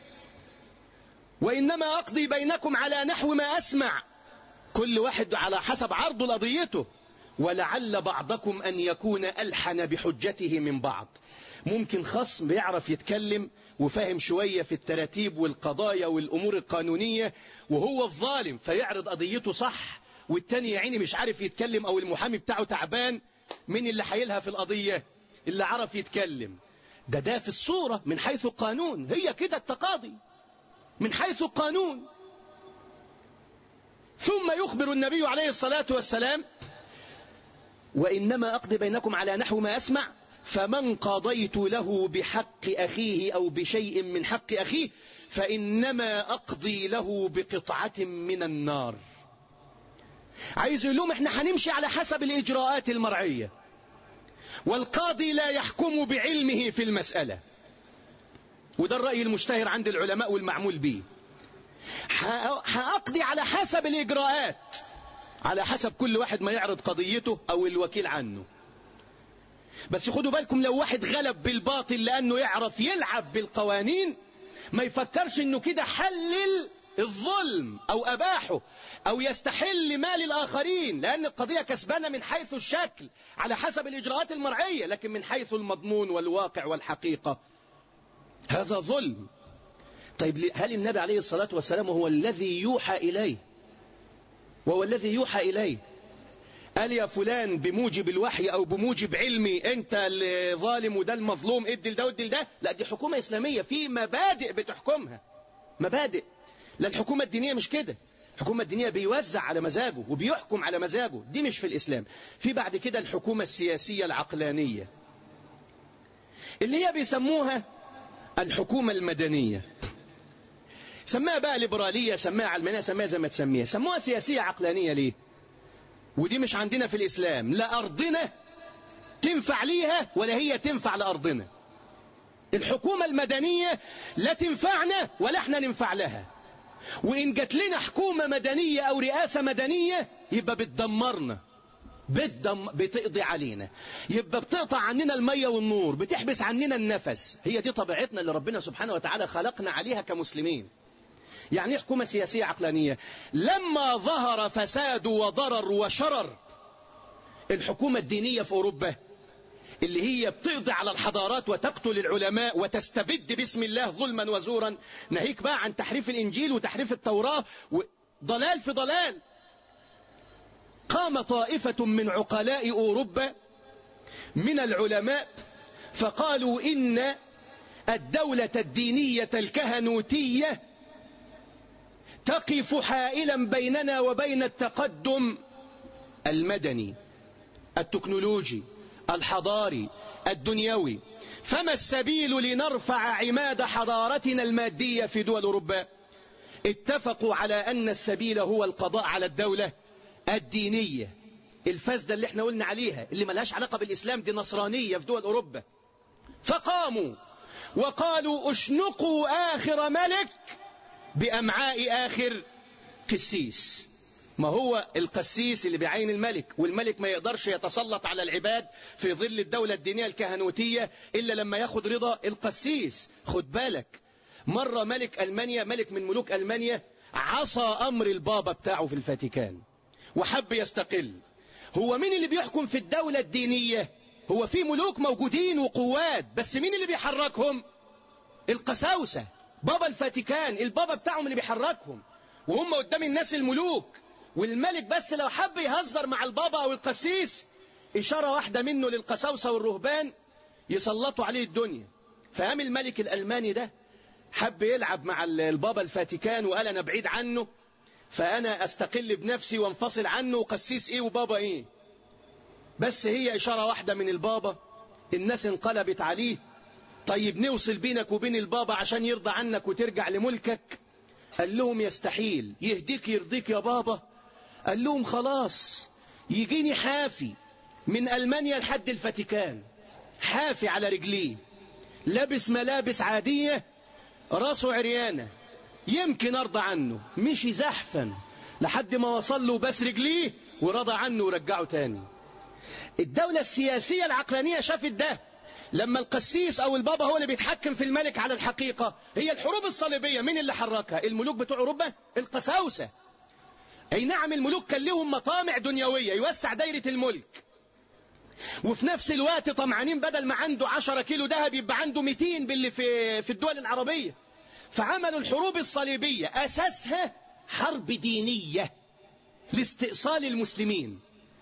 وإنما أقضي بينكم على نحو ما أسمع، كل واحد على حسب عرض قضيته. ولعل بعضكم أن يكون ألحن بحجته من بعض. ممكن خصم بيعرف يتكلم وفاهم شوية في التراتيب والقضايا والأمور القانونية وهو الظالم فيعرض قضيته صح، والتاني يا عيني مش عارف يتكلم أو المحامي بتاعه تعبان. من اللي حيلها في القضية؟ اللي عرف يتكلم. ده في الصورة من حيث القانون، هي كده التقاضي من حيث القانون. ثم يخبر النبي عليه الصلاة والسلام وإنما أقضي بينكم على نحو ما أسمع، فمن قضيت له بحق أخيه أو بشيء من حق أخيه فإنما أقضي له بقطعة من النار. عايز يقول لهم احنا هنمشي على حسب الإجراءات المرعية، والقاضي لا يحكم بعلمه في المسألة. وده الرأي المشتهر عند العلماء والمعمول به. هأقضي على حسب الإجراءات، على حسب كل واحد ما يعرض قضيته أو الوكيل عنه. بس خدوا بالكم، لو واحد غلب بالباطل لأنه يعرف يلعب بالقوانين ما يفكرش أنه كده حلل الظلم أو أباحه أو يستحل مال الآخرين، لأن القضية كسبانة من حيث الشكل على حسب الإجراءات المرعية، لكن من حيث المضمون والواقع والحقيقة هذا ظلم. طيب هل النبي عليه الصلاة والسلام هو الذي يوحى إليه وهو الذي يوحى إليه قال يا فلان بموجب الوحي أو بموجب علمي أنت الظالم وده المظلوم، ادي لده وادي لده؟ لا، دي حكومة إسلامية في مبادئ بتحكمها، مبادئ. لا، الحكومة الدينية مش كده. الحكومة الدينية بيوزع على مزاجه وبيحكم على مزاجه، دي مش في الإسلام. في بعد كده الحكومة السياسية العقلانية اللي هي بيسموها الحكومة المدنية. سماها بقى ليبرالية، سماها علمانية، سماها زي ما تسميها، سموها سياسية عقلانية. ليه؟ ودي مش عندنا في الإسلام. لا أرضنا تنفع ليها ولا هي تنفع لأرضنا. الحكومة المدنية لا تنفعنا ولا احنا ننفع لها. وإن جات لنا حكومة مدنية أو رئاسة مدنية يبقى بتدمرنا، بتقضي علينا، يبقى بتقطع عننا المية والنور، بتحبس عننا النفس. هي دي طبيعتنا اللي ربنا سبحانه وتعالى خلقنا عليها كمسلمين. يعني حكومة سياسية عقلانية. لما ظهر فساد وضرر وشرر الحكومة الدينية في أوروبا اللي هي بتقضي على الحضارات وتقتل العلماء وتستبد باسم الله ظلما وزورا، ناهيك بقى عن تحريف الإنجيل وتحريف التوراة وضلال في ضلال. قام طائفة من عقلاء أوروبا من العلماء فقالوا إن الدولة الدينية الكهنوتية تقف حائلا بيننا وبين التقدم المدني التكنولوجي الحضاري الدنيوي. فما السبيل لنرفع عماد حضارتنا المادية في دول أوروبا؟ اتفقوا على أن السبيل هو القضاء على الدولة الدينية الفاسدة اللي احنا قلنا عليها، اللي ملهاش علاقة بالإسلام، دي نصرانية في دول أوروبا. فقاموا وقالوا اشنقوا آخر ملك بأمعاء آخر قسيس. ما هو القسيس اللي بيعين الملك، والملك ما يقدرش يتسلط على العباد في ظل الدولة الدينية الكهنوتية إلا لما ياخد رضا القسيس. خد بالك، مرة ملك ألمانيا، ملك من ملوك ألمانيا، عصى أمر البابا بتاعه في الفاتيكان وحب يستقل. هو مين اللي بيحكم في الدولة الدينية؟ هو في ملوك موجودين وقوات، بس مين اللي بيحركهم؟ القساوسة، بابا الفاتيكان، البابا بتاعهم اللي بيحركهم، وهم قدام الناس الملوك. والملك بس لو حب يهزر مع البابا أو القسيس إشارة واحدة منه للقساوسة والرهبان يسلطوا عليه الدنيا. فقام الملك الألماني ده حب يلعب مع البابا الفاتيكان وقال أنا بعيد عنه، فأنا أستقل بنفسي وانفصل عنه، وقسيس إيه وبابا إيه. بس هي إشارة واحدة من البابا الناس انقلبت عليه. طيب نوصل بينك وبين البابا عشان يرضى عنك وترجع لملكك. قال لهم يستحيل. يهديك يرضيك يا بابا؟ قال لهم خلاص، يجيني حافي من ألمانيا لحد الفاتيكان، حافي على رجليه، لابس ملابس عادية، راسه عريانة، يمكن أرضى عنه. مشي زحفا لحد ما وصل له بس رجليه ورضى عنه ورجعه تاني. الدولة السياسية العقلانية شافت ده. لما القسيس أو البابا هو اللي بيتحكم في الملك على الحقيقة، هي الحروب الصليبية مين اللي حركها؟ الملوك بتوع أوروبا، القساوسة. أي نعم، الملوك كان لهم مطامع دنيوية يوسع دايرة الملك، وفي نفس الوقت طمعانين بدل ما عنده 10 كيلو ذهب يبقى عنده 200 باللي في الدول العربية. فعملوا الحروب الصليبية أساسها حرب دينية لاستئصال المسلمين.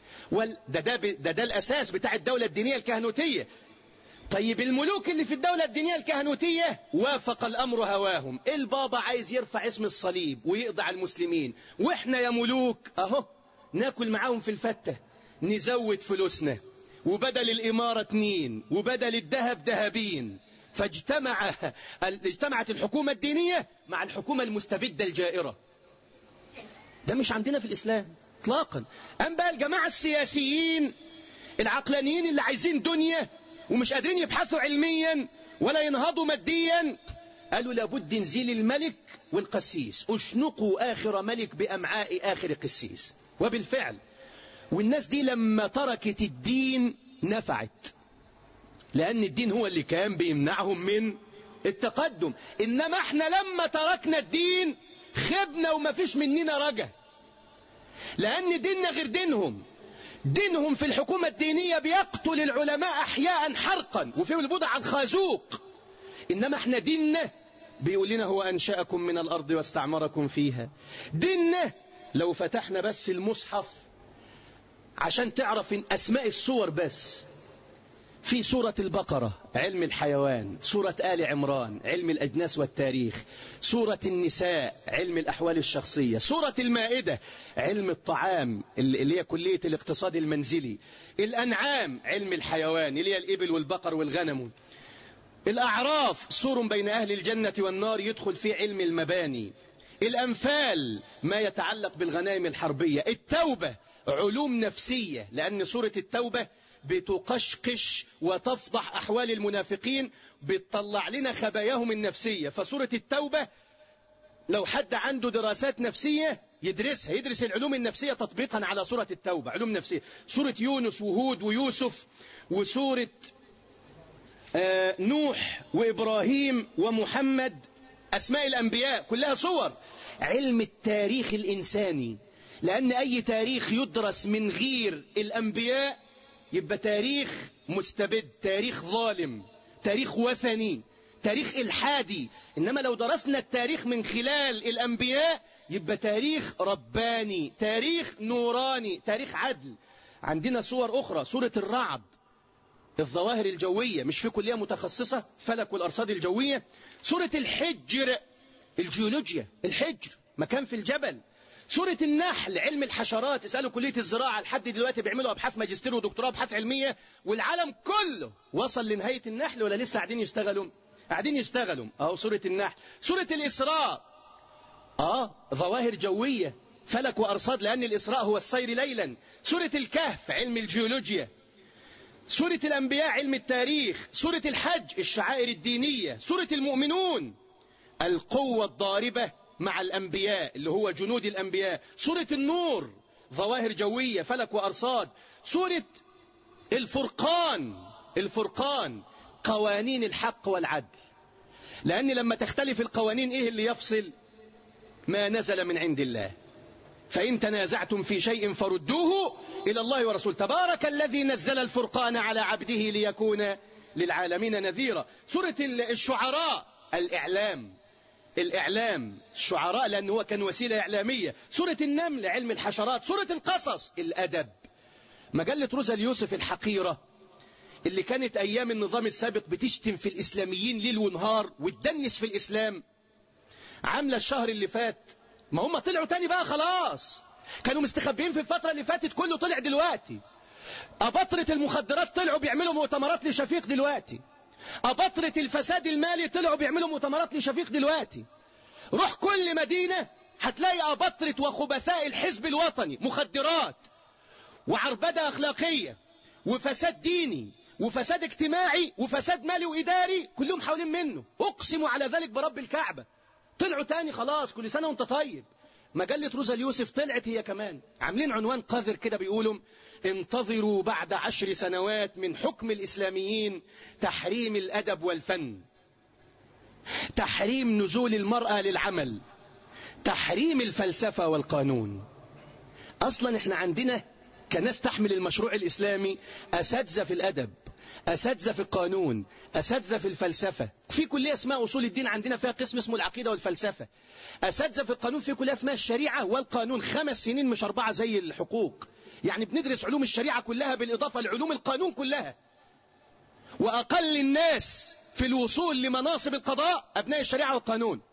ده الأساس بتاع الدولة الدينية الكهنوتية. طيب الملوك اللي في الدولة الدينية الكهنوتية وافق الأمر هواهم. البابا عايز يرفع اسم الصليب ويقضي على المسلمين، وإحنا يا ملوك أهو ناكل معاهم في الفتة، نزود فلوسنا، وبدل الإمارة 2 وبدل الذهب ذهبين. فاجتمعت الحكومة الدينية مع الحكومة المستبدة الجائرة. ده مش عندنا في الإسلام اطلاقا. أما بقى الجماعة السياسيين العقلانيين اللي عايزين دنيا ومش قادرين يبحثوا علميا ولا ينهضوا ماديا، قالوا لابد نزيل الملك والقسيس، اشنقوا آخر ملك بأمعاء آخر قسيس. وبالفعل، والناس دي لما تركت الدين نفعت، لأن الدين هو اللي كان بيمنعهم من التقدم. إنما احنا لما تركنا الدين خبنا وما فيش مننا رجا، لأن ديننا غير دينهم. دينهم في الحكومة الدينية بيقتل العلماء أحياء حرقا وفي البضع عن خازوق. إنما احنا ديننا بيقول لنا هو أنشأكم من الأرض واستعمركم فيها. ديننا لو فتحنا بس المصحف عشان تعرف إن أسماء السور بس، في سورة البقرة علم الحيوان، سورة آل عمران علم الأجناس والتاريخ، سورة النساء علم الأحوال الشخصية، سورة المائدة علم الطعام اللي هي كلية الاقتصاد المنزلي، الأنعام علم الحيوان اللي هي الإبل والبقر والغنم، الأعراف سور بين أهل الجنة والنار يدخل فيه علم المباني، الأنفال ما يتعلق بالغنائم الحربية، التوبة علوم نفسية لأن سورة التوبة بتقشقش وتفضح أحوال المنافقين، بتطلع لنا خباياهم النفسية. فسورة التوبة لو حد عنده دراسات نفسية يدرسها، يدرس العلوم النفسية تطبيقا على سورة التوبة، علوم نفسية. سورة يونس وهود ويوسف وسورة نوح وإبراهيم ومحمد، أسماء الأنبياء كلها صور. علم التاريخ الإنساني، لأن أي تاريخ يدرس من غير الأنبياء يبقى تاريخ مستبد، تاريخ ظالم، تاريخ وثني، تاريخ إلحادي. إنما لو درسنا التاريخ من خلال الأنبياء يبقى تاريخ رباني، تاريخ نوراني، تاريخ عدل. عندنا صور أخرى، سورة الرعد الظواهر الجوية، مش في كلية متخصصة فلك والأرصاد الجوية. سورة الحجر الجيولوجيا، الحجر مكان في الجبل. سورة النحل علم الحشرات، اسألوا كلية الزراعة لحد دلوقتي بيعملوا أبحاث ماجستير ودكتوراه، أبحاث علمية، والعالم كله وصل لنهاية النحل ولا لسه قاعدين يشتغلوا؟ قاعدين يشتغلوا. أهو سورة النحل. سورة الإسراء ظواهر جوية فلك وأرصاد لأن الإسراء هو السير ليلا. سورة الكهف علم الجيولوجيا. سورة الأنبياء علم التاريخ. سورة الحج الشعائر الدينية. سورة المؤمنون القوة الضاربة مع الأنبياء اللي هو جنود الأنبياء. سورة النور ظواهر جوية فلك وأرصاد. سورة الفرقان قوانين الحق والعدل، لأن لما تختلف القوانين إيه اللي يفصل؟ ما نزل من عند الله. فإن تنازعتم في شيء فردوه إلى الله ورسوله. تبارك الذي نزل الفرقان على عبده ليكون للعالمين نذيرا. سورة الشعراء الإعلام الشعراء لأنه هو كان وسيلة إعلامية. سورة النمل علم الحشرات. سورة القصص الأدب. مجلة روزا اليوسف الحقيرة اللي كانت أيام النظام السابق بتشتم في الإسلاميين ليل ونهار وتدنس في الإسلام، عاملة الشهر اللي فات، ما هم طلعوا تاني بقى خلاص، كانوا مستخبيين في الفترة اللي فاتت، كله طلع دلوقتي. أبطرة المخدرات طلعوا بيعملوا مؤتمرات لشفيق دلوقتي. أبطرة الفساد المالي طلعوا بيعملوا مؤتمرات لشفيق دلوقتي. روح كل مدينة هتلاقي أبطرة وخبثاء الحزب الوطني، مخدرات وعربدة أخلاقية وفساد ديني وفساد اجتماعي وفساد مالي وإداري، كلهم حوالين منه. أقسم على ذلك برب الكعبة. طلعوا تاني خلاص، كل سنة وانت طيب. مجلة روزا اليوسف طلعت هي كمان، عاملين عنوان قذر كده بيقولوا انتظروا بعد 10 سنوات من حكم الإسلاميين تحريم الأدب والفن، تحريم نزول المرأة للعمل، تحريم الفلسفة والقانون. أصلا احنا عندنا كناس تحمل المشروع الإسلامي أساتذة في الأدب، أساتذة في القانون، أساتذة في الفلسفة. في كلية اسمها أصول الدين عندنا فيها قسم اسمه العقيدة والفلسفة. أساتذة في القانون في كلية اسمها الشريعة والقانون، 5 سنين مش 4 زي الحقوق. يعني بندرس علوم الشريعة كلها بالإضافة لعلوم القانون كلها. وأقل الناس في الوصول لمناصب القضاء أبناء الشريعة والقانون.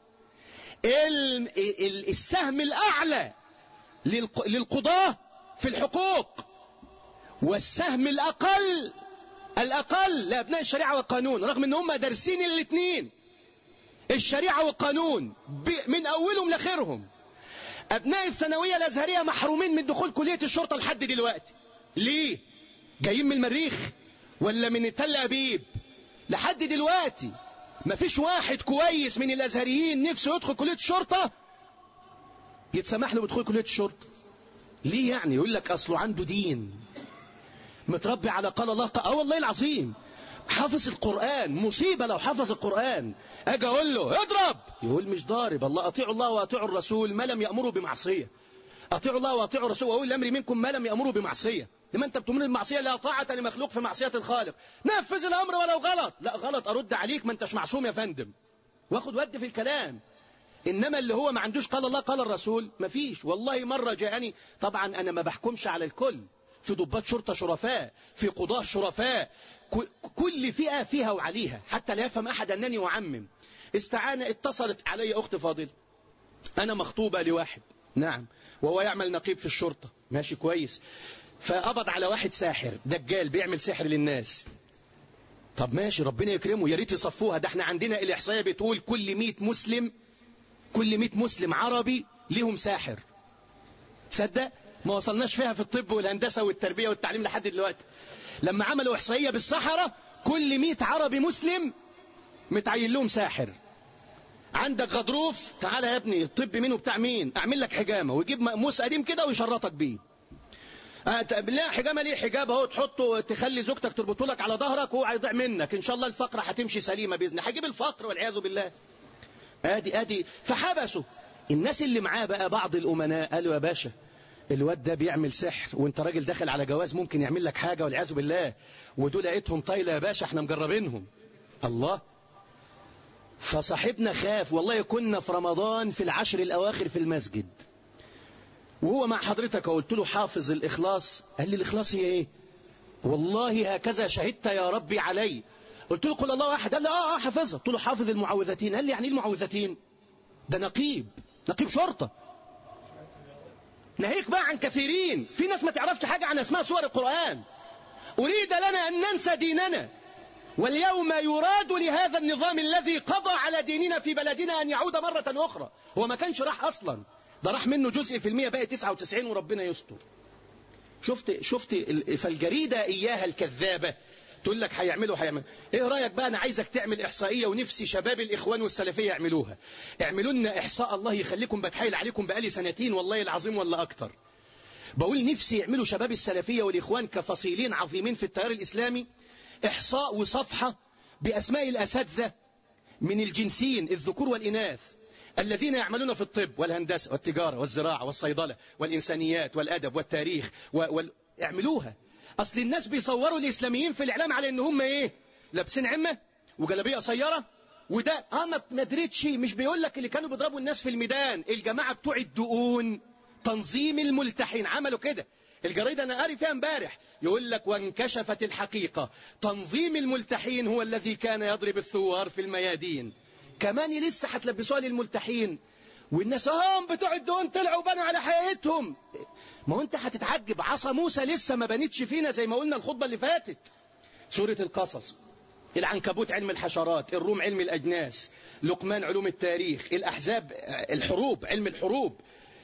السهم الأعلى للقضاة في الحقوق، والسهم الأقل لأبناء الشريعة والقانون، رغم ان هم دارسين الاثنين، الشريعة والقانون من أولهم لآخرهم. أبناء الثانوية الأزهرية محرومين من دخول كلية الشرطة لحد دلوقتي. ليه؟ جايين من المريخ ولا من تل أبيب؟ لحد دلوقتي مفيش واحد كويس من الأزهريين نفسه يدخل كلية الشرطة يتسمح له بدخول كلية الشرطة. ليه يعني؟ يقول لك أصله عنده دين، متربي على قال الله والله العظيم حافظ القرآن. مصيبة لو حافظ القرآن أجي أقول له اضرب، يقول مش ضارب. الله أطيعوا الله وأطيعوا الرسول ما لم يأمروا بمعصية. أطيعوا الله وأطيعوا الرسول وأولي الأمر منكم ما لم يأمروا بمعصية. لما أنت بتؤمن بالمعصية لا طاعة لمخلوق في معصية الخالق. نفذ الأمر ولو غلط. لا غلط أرد عليك، ما أنتش معصوم يا فندم، واخد ود في الكلام. إنما اللي هو ما عندوش قال الله قال الرسول مفيش. والله مرة جاءني، طبعا أنا ما بحكمش على الكل، في ضباط شرطة شرفاء، في قضاة شرفاء، كل فئة فيها وعليها، حتى لا يفهم أحد أنني أعمم. اتصلت علي أخت فاضل، أنا مخطوبة لواحد، نعم، وهو يعمل نقيب في الشرطة، ماشي كويس. فقبض على واحد ساحر دجال بيعمل سحر للناس. طب ماشي، ربنا يكرمه، يا ريت يصفوها. ده احنا عندنا الإحصائية بتقول كل 100 مسلم عربي ليهم ساحر. تصدق ما وصلناش فيها في الطب والهندسة والتربية والتعليم لحد دلوقتي. لما عملوا إحصائية بالصحراء كل 100 عربي مسلم متعين لهم ساحر. عندك غضروف، تعالى يا ابني، الطب مين وبتاع مين، اعمل لك حجامة ويجيب مقموس قديم كده ويشرطك بيه. لا حجامة ليه؟ حجاب اهو تحطه، تخلي زوجتك تربطه لك على ظهرك وهو هيضيع منك ان شاء الله، الفقرة هتمشي سليمة بإذن. هجيب الفقر والعياذ بالله. ادي فحبسوا الناس اللي معاه. بقى بعض الأمناء قالوا يا باشا الواد ده بيعمل سحر، وانت راجل داخل على جواز ممكن يعمل لك حاجة والعياذ بالله، ودول لقيتهم طايلة يا باشا، احنا مجربينهم. الله. فصاحبنا خاف. والله كنا في رمضان في العشر الأواخر في المسجد، وهو مع حضرتك، قلت له حافظ الإخلاص؟ قال لي الإخلاص هي ايه؟ والله هكذا شهدت يا ربي علي. قلت له قل الله واحد. قال لي حافظها. قلت له حافظ المعوذتين. قال لي يعني ايه المعوذتين؟ ده نقيب شرطة. ناهيك بقى عن كثيرين، في ناس ما تعرفش حاجة عن اسماء سور القرآن. أريد لنا أن ننسى ديننا، واليوم يراد لهذا النظام الذي قضى على ديننا في بلدنا أن يعود مرة أخرى. هو ما كانش راح أصلا، ده راح منه جزء في المية، بقى 99 وربنا يستر. شفت فالجريدة إياها الكذابة تقول لك هيعملوا. ايه رأيك بقى؟ انا عايزك تعمل احصائية، ونفسي شباب الاخوان والسلفية يعملوها. اعملوا لنا احصاء، الله يخليكم، بتحايل عليكم بقالي 2 والله العظيم ولا اكتر. بقول نفسي يعملوا شباب السلفية والاخوان كفصيلين عظيمين في التيار الاسلامي احصاء وصفحة باسماء الاساتذة من الجنسين الذكور والاناث الذين يعملون في الطب والهندسة والتجارة والزراعة والصيدلة والانسانيات والادب والتاريخ اعملوها. أصل الناس بيصوروا الإسلاميين في الإعلام على إن هم إيه؟ لابسين عمة وجلابية قصيرة وده. ما دريتش، مش بيقول لك اللي كانوا بيضربوا الناس في الميدان الجماعة بتوع الدقون، تنظيم الملتحين، عملوا كده. الجريدة أنا قاري فيها امبارح يقول لك وانكشفت الحقيقة، تنظيم الملتحين هو الذي كان يضرب الثوار في الميادين. كمان لسه هتلبسوها للملتحين، والناس هم بتوع الدقون طلعوا بنوا على حقيقتهم. ما هو انت هتتعجب، عصا موسى لسه ما بنتش فينا زي ما قلنا الخطبة اللي فاتت. سورة القصص، العنكبوت علم الحشرات، الروم علم الأجناس، لقمان علوم التاريخ، الأحزاب الحروب، علم الحروب،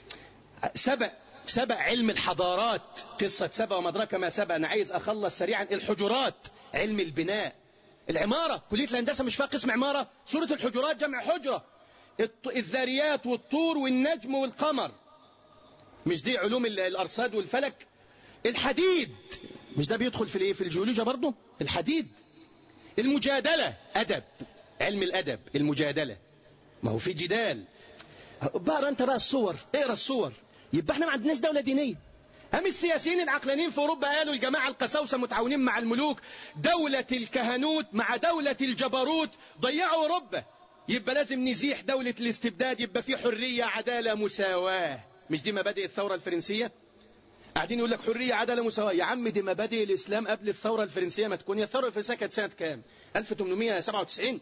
سبأ علم الحضارات، قصة سبأ وما أدراك ما سبأ. أنا عايز أخلص سريعا. الحجرات، علم البناء، العمارة، كلية الهندسة مش فيها قسم عمارة؟ سورة الحجرات جمع حجرة. الذاريات والطور والنجم والقمر، مش دي علوم الأرصاد والفلك؟ الحديد، مش ده بيدخل في الجيولوجيا برضه؟ الحديد. المجادلة، أدب، علم الأدب، المجادلة، ما هو في جدال. بقرا أنت بقى الصور، اقرا الصور. يبقى احنا ما عندناش دولة دينية. هم السياسيين العقلانيين في أوروبا قالوا الجماعة القساوسة متعاونين مع الملوك، دولة الكهنوت مع دولة الجبروت ضيعوا أوروبا. يبقى لازم نزيح دولة الاستبداد، يبقى في حرية عدالة مساواة. مش دي مبادئ الثورة الفرنسية؟ قاعدين يقول لك حرية عدالة مساواة. يا عم دي مبادئ الإسلام قبل الثورة الفرنسية ما تكون. هي الثورة الفرنسية كانت سنة كام؟ 1897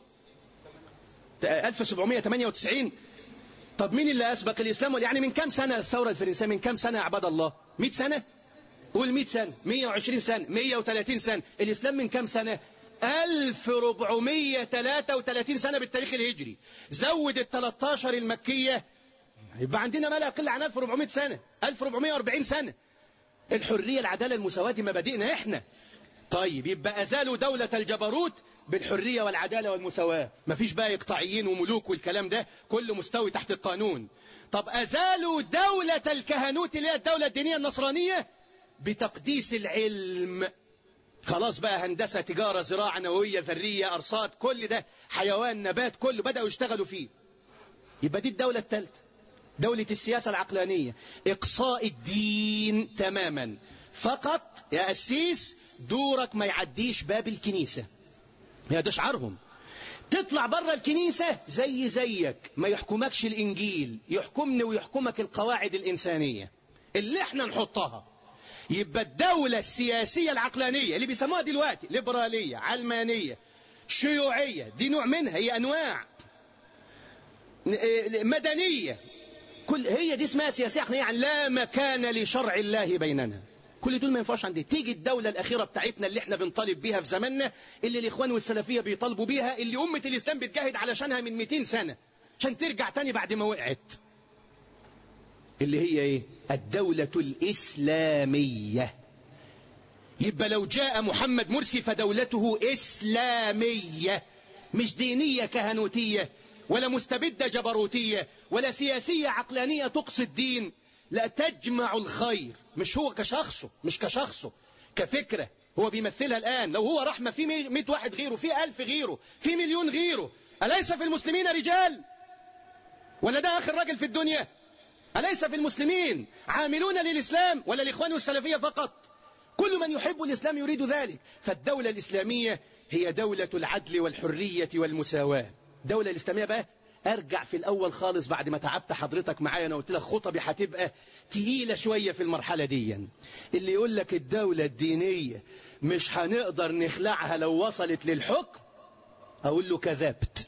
1798. طب مين اللي أسبق الإسلام؟ يعني من كام سنة الثورة الفرنسية؟ من كام سنة يا عباد الله؟ 100 سنة؟ قول 100 سنة، 120 سنة، 130 سنة. الإسلام من كام سنة؟ 1433 سنة بالتاريخ الهجري. زود ال 13 المكية، يبقى عندنا ما لا يقل عن 1400 سنة، 1440 سنة. الحرية العدالة المساواة دي مبادئنا احنا. طيب يبقى أزالوا دولة الجبروت بالحرية والعدالة والمساواة، مفيش بقى إقطاعيين وملوك والكلام ده، كله مستوي تحت القانون. طب أزالوا دولة الكهنوت اللي هي الدولة الدينية النصرانية بتقديس العلم. خلاص بقى هندسة، تجارة، زراعة، نووية، ذرية، أرصاد، كل ده، حيوان، نبات، كله بدأوا يشتغلوا فيه. يبقى دي الدولة الثالثة، دولة السياسة العقلانية. إقصاء الدين تماما. فقط يا أسيس دورك ما يعديش باب الكنيسة، يا ده شعارهم. تطلع بره الكنيسة زيك، ما يحكمكش الإنجيل، يحكمني ويحكمك القواعد الإنسانية اللي احنا نحطها. يبقى الدولة السياسية العقلانية اللي بيسموها دلوقتي ليبرالية، علمانية، شيوعية، دي نوع منها، هي أنواع، مدنية، كل هي دي اسمها سياسية عقلانية. يعني لا مكان لشرع الله بيننا. كل دول ما ينفعش عندي. تيجي الدولة الأخيرة بتاعتنا اللي احنا بنطالب بيها في زماننا، اللي الإخوان والسلفية بيطالبوا بيها، اللي أمة الإسلام بتجاهد علشانها من 200 سنة عشان ترجع تاني بعد ما وقعت، اللي هي ايه؟ الدولة الإسلامية. يبقى لو جاء محمد مرسي فدولته إسلامية، مش دينية كهنوتية ولا مستبدة جبروتية ولا سياسية عقلانية تقصي الدين، لا، تجمع الخير. مش هو كشخصه، مش كشخصه، كفكرة هو بيمثلها الآن. لو هو رحمة في 100 واحد غيره، في 1000 غيره، في مليون غيره. أليس في المسلمين رجال؟ ولا ده آخر راجل في الدنيا؟ أليس في المسلمين عاملون للإسلام ولا الإخوان والسلفية فقط؟ كل من يحب الإسلام يريد ذلك. فالدولة الإسلامية هي دولة العدل والحرية والمساواة. الدولة الإسلامية بقى، أرجع في الأول خالص بعد ما تعبت حضرتك معايا، أنا قلت لك خطبي هتبقى تقيلة شوية في المرحلة دي. اللي يقول لك الدولة الدينية مش هنقدر نخلعها لو وصلت للحكم، أقول له كذبت،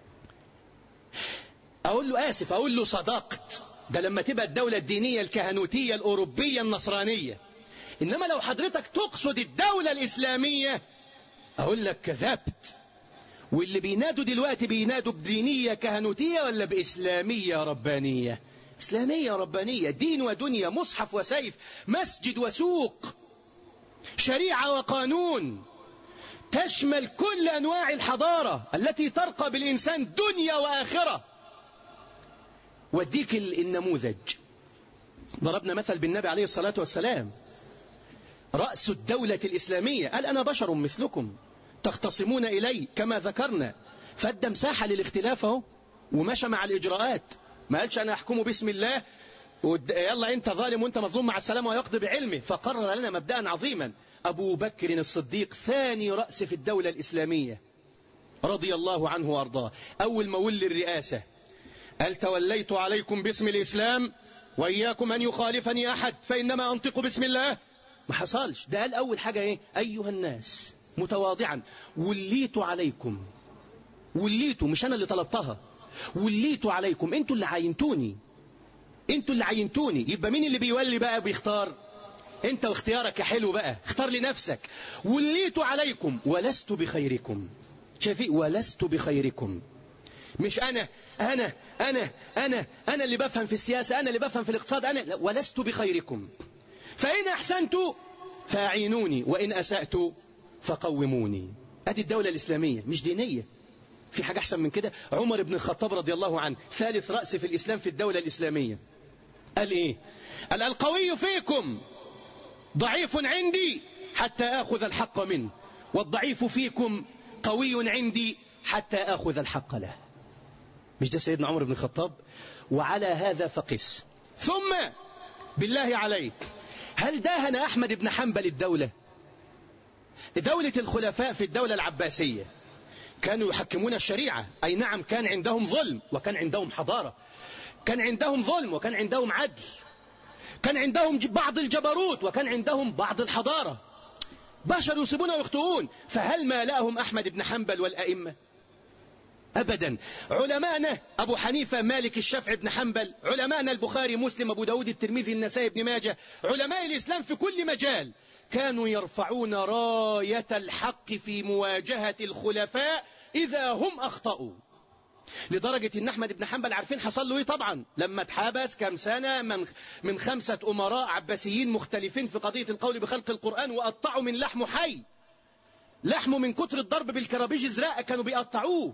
أقول له آسف، أقول له صدقت. ده لما تبقى الدولة الدينية الكهنوتية الأوروبية النصرانية. إنما لو حضرتك تقصد الدولة الإسلامية أقول لك كذبت. واللي بينادوا دلوقتي بينادوا بدينية كهنوتية ولا بإسلامية ربانية؟ إسلامية ربانية، دين ودنيا، مصحف وسيف، مسجد وسوق، شريعة وقانون، تشمل كل أنواع الحضارة التي ترقى بالإنسان دنيا وآخرة. واديك النموذج. ضربنا مثل بالنبي عليه الصلاة والسلام، رأس الدولة الإسلامية قال أنا بشر مثلكم تختصمون إلي كما ذكرنا، فادى مساحة للاختلاف اهو ومشى مع الإجراءات. ما قالش أنا أحكم باسم الله يلا أنت ظالم وأنت مظلوم مع السلامة ويقضي بعلمه. فقرر لنا مبدأ عظيما. أبو بكر الصديق ثاني رأس في الدولة الإسلامية رضي الله عنه وأرضاه، أول ما ولي الرئاسة قال توليت عليكم باسم الإسلام وإياكم أن يخالفني أحد فإنما أنطق باسم الله. ما حصلش. ده قال أول حاجة إيه؟ أيها الناس، متواضعا، وليت عليكم. وليتوا، مش أنا اللي طلبتها، وليتوا عليكم، أنتوا اللي عينتوني، أنتوا اللي عينتوني. يبقى مين اللي بيولي بقى بيختار؟ أنت واختيارك يا حلو بقى، اختار لنفسك. وليتوا عليكم ولست بخيركم. شايفين؟ ولست بخيركم. مش أنا اللي بفهم في السياسة، أنا اللي بفهم في الاقتصاد، لا، ولست بخيركم، فإن أحسنت فأعينوني وإن أسأت فقوموني. هذه الدولة الإسلامية مش دينية. في حاجة أحسن من كده؟ عمر بن الخطاب رضي الله عنه ثالث رأس في الإسلام في الدولة الإسلامية قال إيه؟ قال القوي فيكم ضعيف عندي حتى آخذ الحق منه، والضعيف فيكم قوي عندي حتى آخذ الحق له. مش ده سيدنا عمر بن الخطاب؟ وعلى هذا فقس. ثم بالله عليك، هل داهن أحمد بن حنبل الدولة؟ دولة الخلفاء في الدولة العباسية كانوا يحكمون الشريعة، أي نعم كان عندهم ظلم وكان عندهم حضارة، كان عندهم ظلم وكان عندهم عدل، كان عندهم بعض الجبروت وكان عندهم بعض الحضارة، بشر يصيبون ويخطئون. فهل مالأهم أحمد بن حنبل والأئمة؟ أبدا. علماءنا أبو حنيفة مالك الشافعي بن حنبل، علماءنا البخاري مسلم أبو داود الترمذي النسائي بن ماجه، علماء الإسلام في كل مجال كانوا يرفعون راية الحق في مواجهة الخلفاء إذا هم أخطأوا. لدرجة إن أحمد بن حنبل عارفين حصل له إيه؟ طبعا لما اتحبس كم سنة من 5 أمراء عباسيين مختلفين في قضية القول بخلق القرآن، وقطعوا من لحمه حي، لحمه من كتر الضرب بالكرابيج الزراء كانوا بيقطعوه.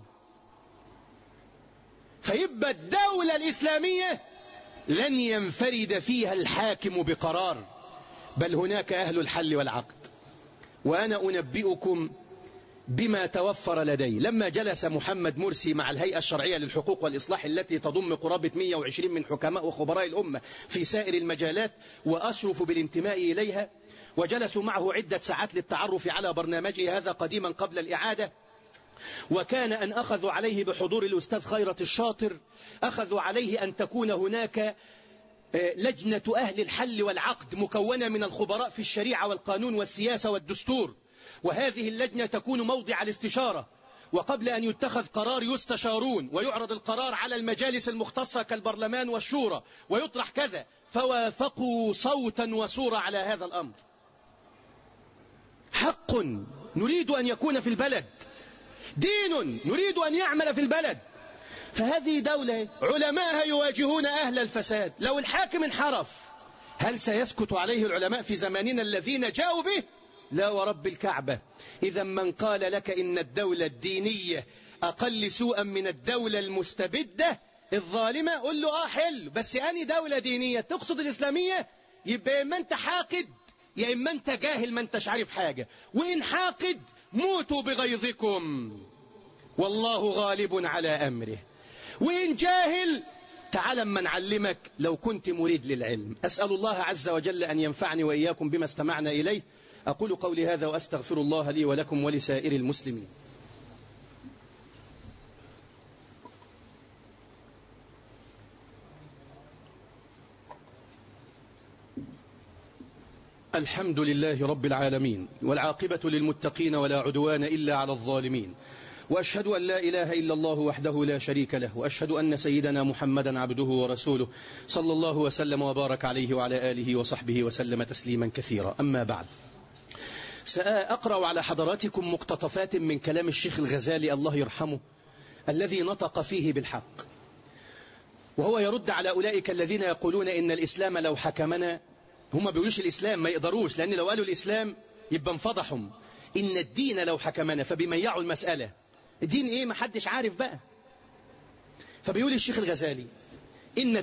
فيبقى الدولة الإسلامية لن ينفرد فيها الحاكم بقرار، بل هناك أهل الحل والعقد. وأنا أنبئكم بما توفر لدي. لما جلس محمد مرسي مع الهيئة الشرعية للحقوق والإصلاح التي تضم قرابة 120 من حكماء وخبراء الأمة في سائر المجالات وأشرف بالانتماء إليها، وجلسوا معه عدة ساعات للتعرف على برنامجه هذا قديما قبل الإعادة، وكان أن أخذوا عليه بحضور الأستاذ خيرت الشاطر، أخذوا عليه أن تكون هناك لجنة أهل الحل والعقد مكونة من الخبراء في الشريعة والقانون والسياسة والدستور، وهذه اللجنة تكون موضع الاستشارة، وقبل أن يتخذ قرار يستشارون ويعرض القرار على المجالس المختصة كالبرلمان والشورى ويطرح كذا. فوافقوا صوتا وصورة على هذا الأمر. حق نريد أن يكون في البلد، دين نريد أن يعمل في البلد. فهذه دولة علماءها يواجهون أهل الفساد. لو الحاكم انحرف هل سيسكت عليه العلماء في زماننا الذين جاءوا به؟ لا ورب الكعبة. إذا من قال لك إن الدولة الدينية أقل سوءا من الدولة المستبدة الظالمة، قل له حلو، بس أني دولة دينية تقصد الإسلامية؟ يبقى إما أنت حاقد يا إما أنت جاهل ما أنتش عارف حاجة، وإن حاقد موتوا بغيظكم والله غالب على أمره، وإن جاهل تعال ما نعلمك لو كنت مريد للعلم. أسأل الله عز وجل أن ينفعني وإياكم بما استمعنا إليه. أقول قولي هذا وأستغفر الله لي ولكم ولسائر المسلمين. الحمد لله رب العالمين، والعاقبة للمتقين ولا عدوان إلا على الظالمين، وأشهد أن لا إله إلا الله وحده لا شريك له، وأشهد أن سيدنا محمدا عبده ورسوله صلى الله وسلم وبارك عليه وعلى آله وصحبه وسلم تسليما كثيرا. أما بعد، سأقرأ على حضراتكم مقتطفات من كلام الشيخ الغزالي الله يرحمه الذي نطق فيه بالحق، وهو يرد على أولئك الذين يقولون إن الإسلام لو حكمنا. هم بيقولوش الإسلام، ما يقدروش، لأن لو قالوا الإسلام يبقى انفضحهم. إن الدين لو حكمنا، فبيميعوا المسألة. الدين إيه؟ ما حدش عارف بقى. فبيقول الشيخ الغزالي إن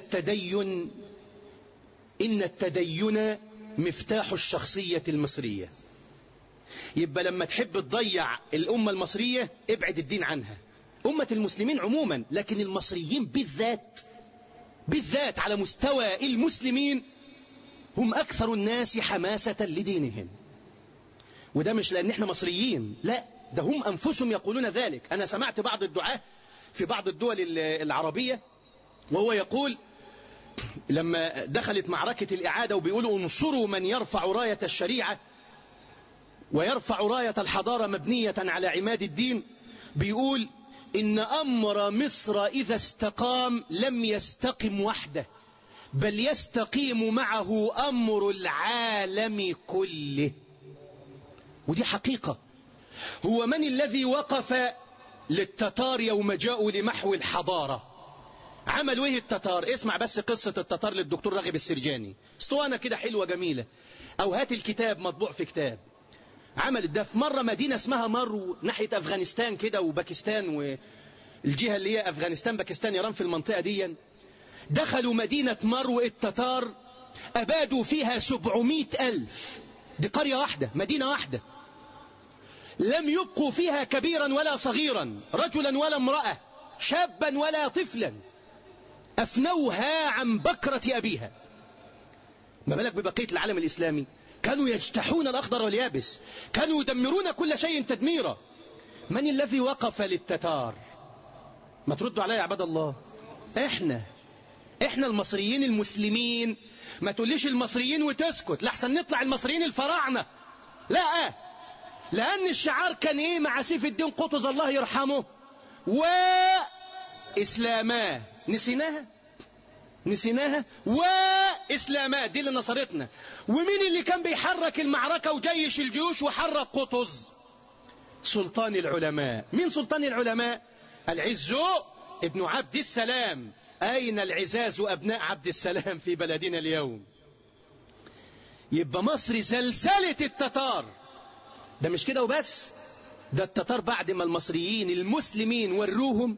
التدين مفتاح الشخصية المصرية. يبقى لما تحب تضيع الأمة المصرية ابعد الدين عنها. أمة المسلمين عموما، لكن المصريين بالذات على مستوى المسلمين هم أكثر الناس حماسة لدينهم. وده مش لأن احنا مصريين، لا، ده هم أنفسهم يقولون ذلك. أنا سمعت بعض الدعاة في بعض الدول العربية وهو يقول لما دخلت معركة الإعادة وبيقولوا انصروا من يرفع راية الشريعة ويرفع راية الحضارة مبنية على عماد الدين، بيقول إن أمر مصر إذا استقام لم يستقم وحده، بل يستقيم معه أمر العالم كله. ودي حقيقة. هو من الذي وقف للتتار يوم جاءوا لمحو الحضارة. عملوا ايه التتار؟ اسمع بس قصة التتار للدكتور راغب السرجاني، اسطوانة كده حلوة جميلة، او هات الكتاب مطبوع في كتاب. عمل ده في مرة مدينة اسمها مرو ناحية أفغانستان كده وباكستان، والجهة اللي هي أفغانستان باكستان إيران في المنطقة دي. دخلوا مدينة مرو التتار، أبادوا فيها 700,000. دي قرية واحدة، مدينة واحدة، لم يبقوا فيها كبيرا ولا صغيرا، رجلا ولا امرأة، شابا ولا طفلا، أفنوها عن بكرة أبيها. ما بالك ببقية العالم الإسلامي؟ كانوا يجتاحون الأخضر واليابس، كانوا يدمرون كل شيء تدميرا. من الذي وقف للتتار؟ ما تردوا علي يا عباد الله. احنا المصريين المسلمين. ما تقوليش المصريين وتسكت، لحسن نطلع المصريين الفراعنة. لا، لأن الشعار كان ايه مع سيف الدين قطز الله يرحمه؟ وإسلاما. نسيناها. وإسلاما دي اللي نصرتنا. ومين اللي كان بيحرك المعركة وجيش الجيوش وحرك قطز؟ سلطان العلماء. مين سلطان العلماء؟ العز ابن عبد السلام. أين العزاز أبناء عبد السلام في بلدنا اليوم؟ يبقى مصر زلزلة التتار. ده مش كده وبس، ده التتار بعد ما المصريين المسلمين وروهم،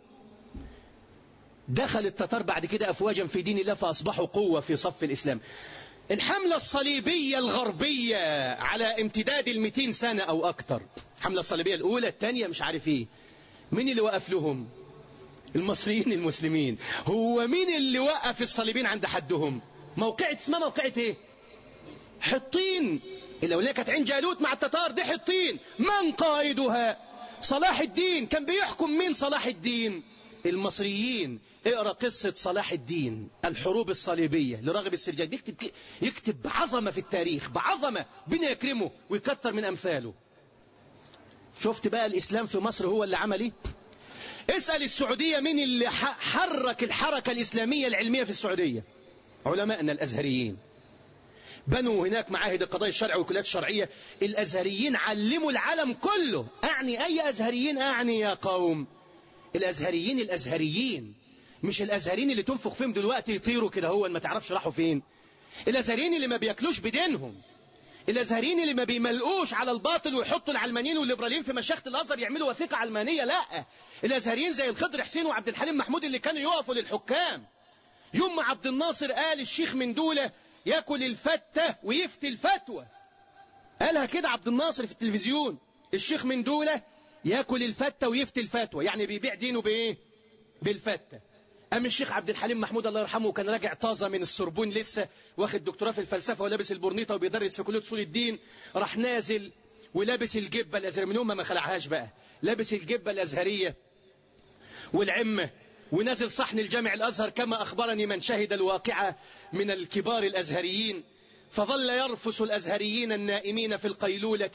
دخل التتار بعد كده أفواجا في دين الله، فأصبحوا قوة في صف الإسلام. الحملة الصليبية الغربية على امتداد 200 سنة أو أكتر، الحملة الصليبية الأولى الثانية مش عارف إيه، مين اللي وقف لهم؟ المصريين المسلمين. هو مين اللي وقف الصليبين عند حدهم؟ موقعة اسمها موقعة إيه؟ حطين. الأولية كانت عين جالوت مع التتار، دي حطين. من قائدها؟ صلاح الدين. كان بيحكم مين صلاح الدين؟ المصريين. اقرأ قصة صلاح الدين الحروب الصليبية لراغب السرجاني، يكتب بعظمة في التاريخ، بعظمة، بنا يكرمه ويكتر من أمثاله. شفت بقى الإسلام في مصر هو اللي عمل ايه؟ اسأل السعودية مين اللي حرك الحركة الإسلامية العلمية في السعودية؟ علماءنا الأزهريين. بنوا هناك معاهد القضاء الشرعي وكليات شرعية. الأزهريين علموا العالم كله. أعني أي أزهريين؟ أعني يا قوم الأزهريين، مش الأزهريين اللي تنفخ فيهم دلوقتي يطيروا كده هو ما تعرفش راحوا فين. الأزهريين اللي ما بياكلوش بدينهم، الأزهريين اللي ما بيملقوش على الباطل ويحطوا العلمانيين والليبراليين في مشيخة الأزهر يعملوا وثيقة علمانية. لا، الأزهريين زي الخضر حسين وعبد الحليم محمود اللي كانوا يقفوا للحكام. يوم ما عبد الناصر قال الشيخ من دولة ياكل الفتة ويفتي الفتوى، قالها كده عبد الناصر في التلفزيون، الشيخ من دولة ياكل الفتة ويفتي الفتوى، يعني بيبيع دينه بايه؟ بالفتة. أم الشيخ عبد الحليم محمود الله يرحمه كان راجع طازة من السوربون، لسه واخد دكتوراه في الفلسفة ولابس البورنيطة وبيدرس في كلية أصول الدين، راح نازل ولابس الجبة الأزهرية، من يوم ما خلعهاش بقى، لابس الجبة الأزهرية والعمة، ونازل صحن الجامع الأزهر كما أخبرني من شهد الواقعة من الكبار الأزهريين. فظل يرفس الأزهريين النائمين في القيلولة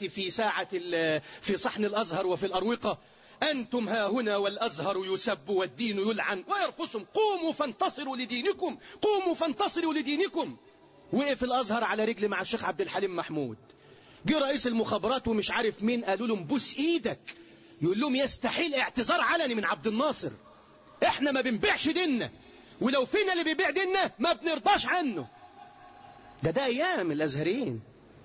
في صحن الأزهر وفي الأروقة: أنتم ها هنا والأزهر يسب والدين يلعن، ويرفسهم: قوموا فانتصروا لدينكم، قوموا فانتصروا لدينكم. وقف الأزهر على رجل مع الشيخ عبد الحليم محمود. جه رئيس المخابرات ومش عارف مين، قالوا لهم: بوس إيدك. يقول لهم: يستحيل اعتذار علني من عبد الناصر، احنا ما بنبيعش ديننا، ولو فينا اللي بيبيع ديننا ما بنرضاش عنه. ده أيام الأزهريين.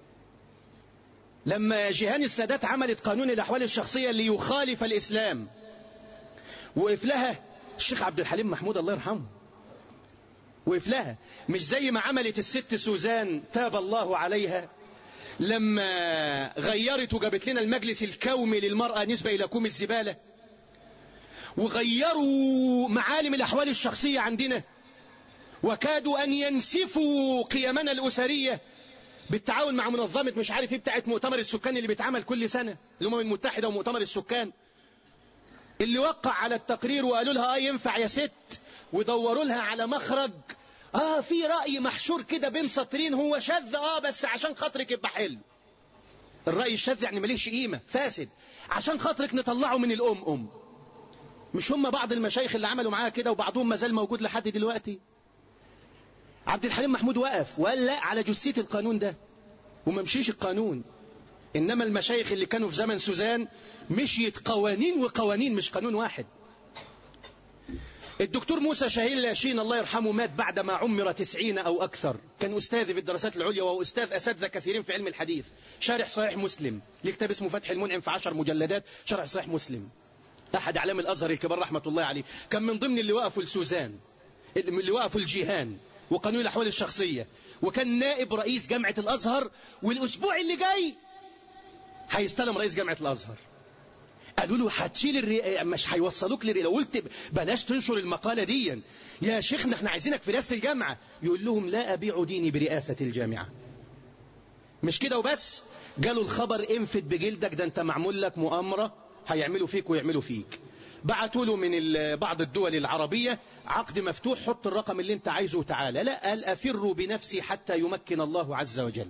لما جيهان السادات عملت قانون الأحوال الشخصية اللي يخالف الإسلام، وقف لها الشيخ عبد الحليم محمود الله يرحمه، وقف لها. مش زي ما عملت الست سوزان تاب الله عليها لما غيرت وجابت لنا المجلس الكومي للمرأة نسبة إلى كوم الزبالة، وغيروا معالم الأحوال الشخصية عندنا، وكادوا أن ينسفوا قيمنا الأسرية بالتعاون مع منظمة مش عارف ايه بتاعت مؤتمر السكان اللي بيتعمل كل سنة، الأمم المتحدة ومؤتمر السكان، اللي وقع على التقرير وقالوا لها ينفع يا ست، ودوروا لها على مخرج. في رأي محشور كده بين سطرين، هو شاذ بس عشان خاطرك يبقى حلو. الرأي الشاذ يعني مليش قيمة، فاسد، عشان خاطرك نطلعه من الأم. مش هم بعض المشايخ اللي عملوا معاها كده، وبعضهم ما زال موجود لحد دلوقتي. عبد الحليم محمود وقف وقال لا على جثية القانون ده، وما مشيش القانون. إنما المشايخ اللي كانوا في زمن سوزان مشيت قوانين وقوانين، مش قانون واحد. الدكتور موسى شاهين لاشين الله يرحمه مات بعد ما عمر 90 أو أكثر، كان أستاذ في الدراسات العليا وهو أستاذ أساتذة كثيرين في علم الحديث، شارح صحيح مسلم، ليه كتاب اسمه فتح المنعم في 10 مجلدات شرح صحيح مسلم، أحد أعلام الأزهر الكبار رحمة الله عليه، كان من ضمن اللي وقفوا لسوزان، اللي وقفوا الجيهان وقانون الأحوال الشخصية، وكان نائب رئيس جامعة الأزهر، والأسبوع اللي جاي هيستلم رئيس جامعة الأزهر. قالوا له هتشيل مش هيوصلوك لو قلت بلاش تنشر المقالة دي يا شيخنا احنا عايزينك في رئاسة الجامعة. يقول لهم لا أبيع ديني برئاسة الجامعة. مش كده وبس، قالوا الخبر انفد بجلدك، ده انت معمول لك مؤامرة هيعملوا فيك ويعملوا فيك. بعتوا له من بعض الدول العربية عقد مفتوح، حط الرقم اللي انت عايزه وتعالى. لا، قال أفروا بنفسي حتى يمكن الله عز وجل.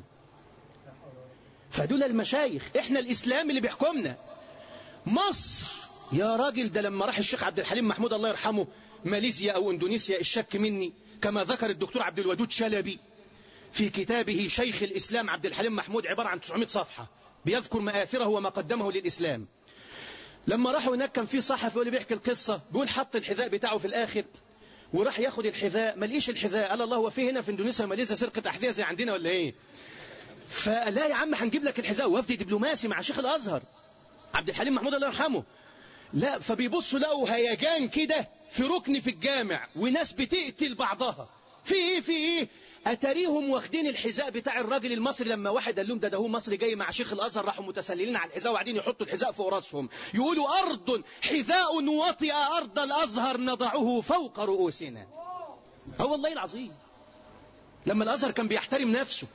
فدول المشايخ، احنا الإسلام اللي بيحكمنا. مصر يا راجل، ده لما راح الشيخ عبد الحليم محمود الله يرحمه ماليزيا أو إندونيسيا، الشك مني، كما ذكر الدكتور عبد الودود شلبي في كتابه شيخ الإسلام عبد الحليم محمود، عبارة عن 900 صفحة بيذكر مآثره وما قدمه للإسلام. لما راحوا هناك كان في صحفي اللي بيحكي القصة، بيقول حط الحذاء بتاعه في الآخر وراح ياخد الحذاء، ما لقيش الحذاء. قال الله، هو في هنا في إندونيسيا وماليزيا سرقة أحذية زي عندنا ولا إيه؟ فلا يا عم هنجيب لك الحذاء. وفد دبلوماسي مع شيخ الأزهر عبد الحليم محمود الله يرحمه، لا فبيبصوا لقوا هيجان كده في ركن في الجامع وناس بتقتل بعضها. في ايه اتاريهم واخدين الحذاء بتاع الراجل المصري. لما واحد قال لهم ده هو مصري جاي مع شيخ الازهر، راحوا متسللين على الحذاء وقاعدين يحطوا الحذاء فوق راسهم، يقولوا ارض حذاء وطئ ارض الازهر نضعه فوق رؤوسنا. هو والله العظيم لما الازهر كان بيحترم نفسه.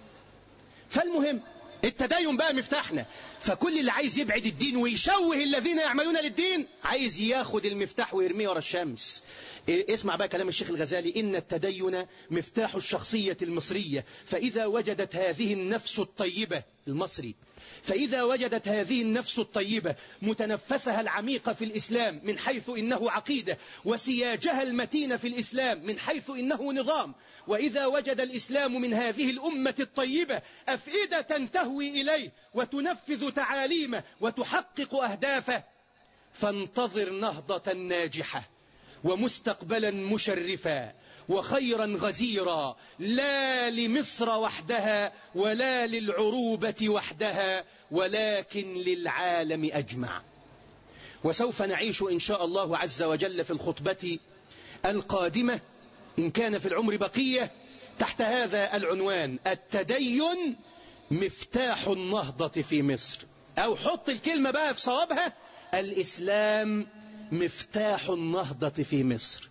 فالمهم التدين بقى مفتاحنا، فكل اللي عايز يبعد الدين ويشوه الذين يعملون للدين عايز ياخد المفتاح ويرميه ورا الشمس. اسمع بقى كلام الشيخ الغزالي: إن التدين مفتاح الشخصية المصرية، فإذا وجدت هذه النفس الطيبة المصري، فإذا وجدت هذه النفس الطيبة متنفسها العميق في الإسلام من حيث إنه عقيدة، وسياجها المتين في الإسلام من حيث إنه نظام، وإذا وجد الإسلام من هذه الأمة الطيبة أفئدة تهوي إليه وتنفذ تعاليمه وتحقق أهدافه، فانتظر نهضة ناجحة ومستقبلا مشرفا وخيرا غزيرا، لا لمصر وحدها ولا للعروبة وحدها ولكن للعالم أجمع. وسوف نعيش إن شاء الله عز وجل في الخطبة القادمة إن كان في العمر بقية تحت هذا العنوان: التدين مفتاح النهضة في مصر، أو حط الكلمة بقى في صوابها: الإسلام مفتاح النهضة في مصر.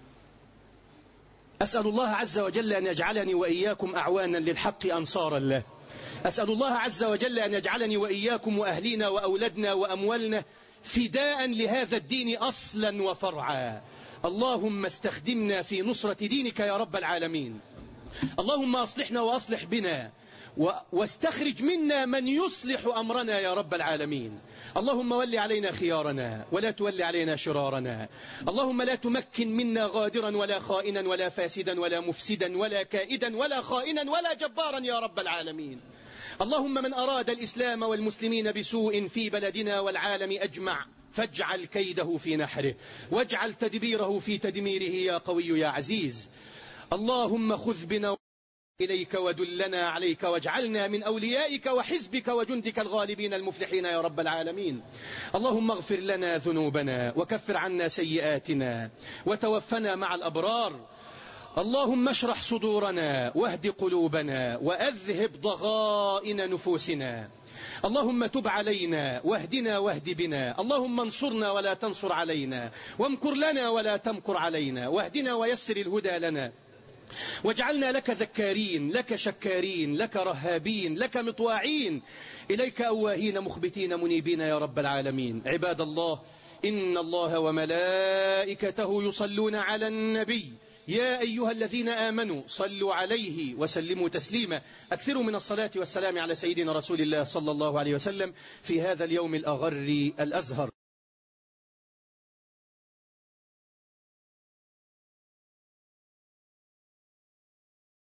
أسأل الله عز وجل أن يجعلني وإياكم أعوانا للحق أنصارا له. أسأل الله عز وجل أن يجعلني وإياكم وأهلنا وأولادنا وأموالنا فداء لهذا الدين أصلا وفرعا. اللهم استخدمنا في نصرة دينك يا رب العالمين. اللهم أصلحنا وأصلح بنا واستخرج منا من يصلح أمرنا يا رب العالمين. اللهم ول علينا خيارنا ولا تول علينا شرارنا. اللهم لا تمكن منا غادرا ولا خائنا ولا فاسدا ولا مفسدا ولا كائدا ولا خائنا ولا جبارا يا رب العالمين. اللهم من أراد الإسلام والمسلمين بسوء في بلدنا والعالم أجمع فاجعل كيده في نحره واجعل تدبيره في تدميره يا قوي يا عزيز. اللهم خذ بنا إليك ودلنا عليك واجعلنا من أوليائك وحزبك وجندك الغالبين المفلحين يا رب العالمين. اللهم اغفر لنا ذنوبنا وكفر عنا سيئاتنا وتوفنا مع الأبرار. اللهم اشرح صدورنا واهد قلوبنا وأذهب ضغائن نفوسنا. اللهم تب علينا واهدنا واهد بنا. اللهم انصرنا ولا تنصر علينا وامكر لنا ولا تمكر علينا واهدنا ويسر الهدى لنا واجعلنا لك ذكارين لك شكارين لك رهابين لك مطواعين إليك أواهين مخبتين منيبين يا رب العالمين. عباد الله، إن الله وملائكته يصلون على النبي يا أيها الذين آمنوا صلوا عليه وسلموا تسليما. أكثروا من الصلاة والسلام على سيدنا رسول الله صلى الله عليه وسلم في هذا اليوم الأغر الأزهر.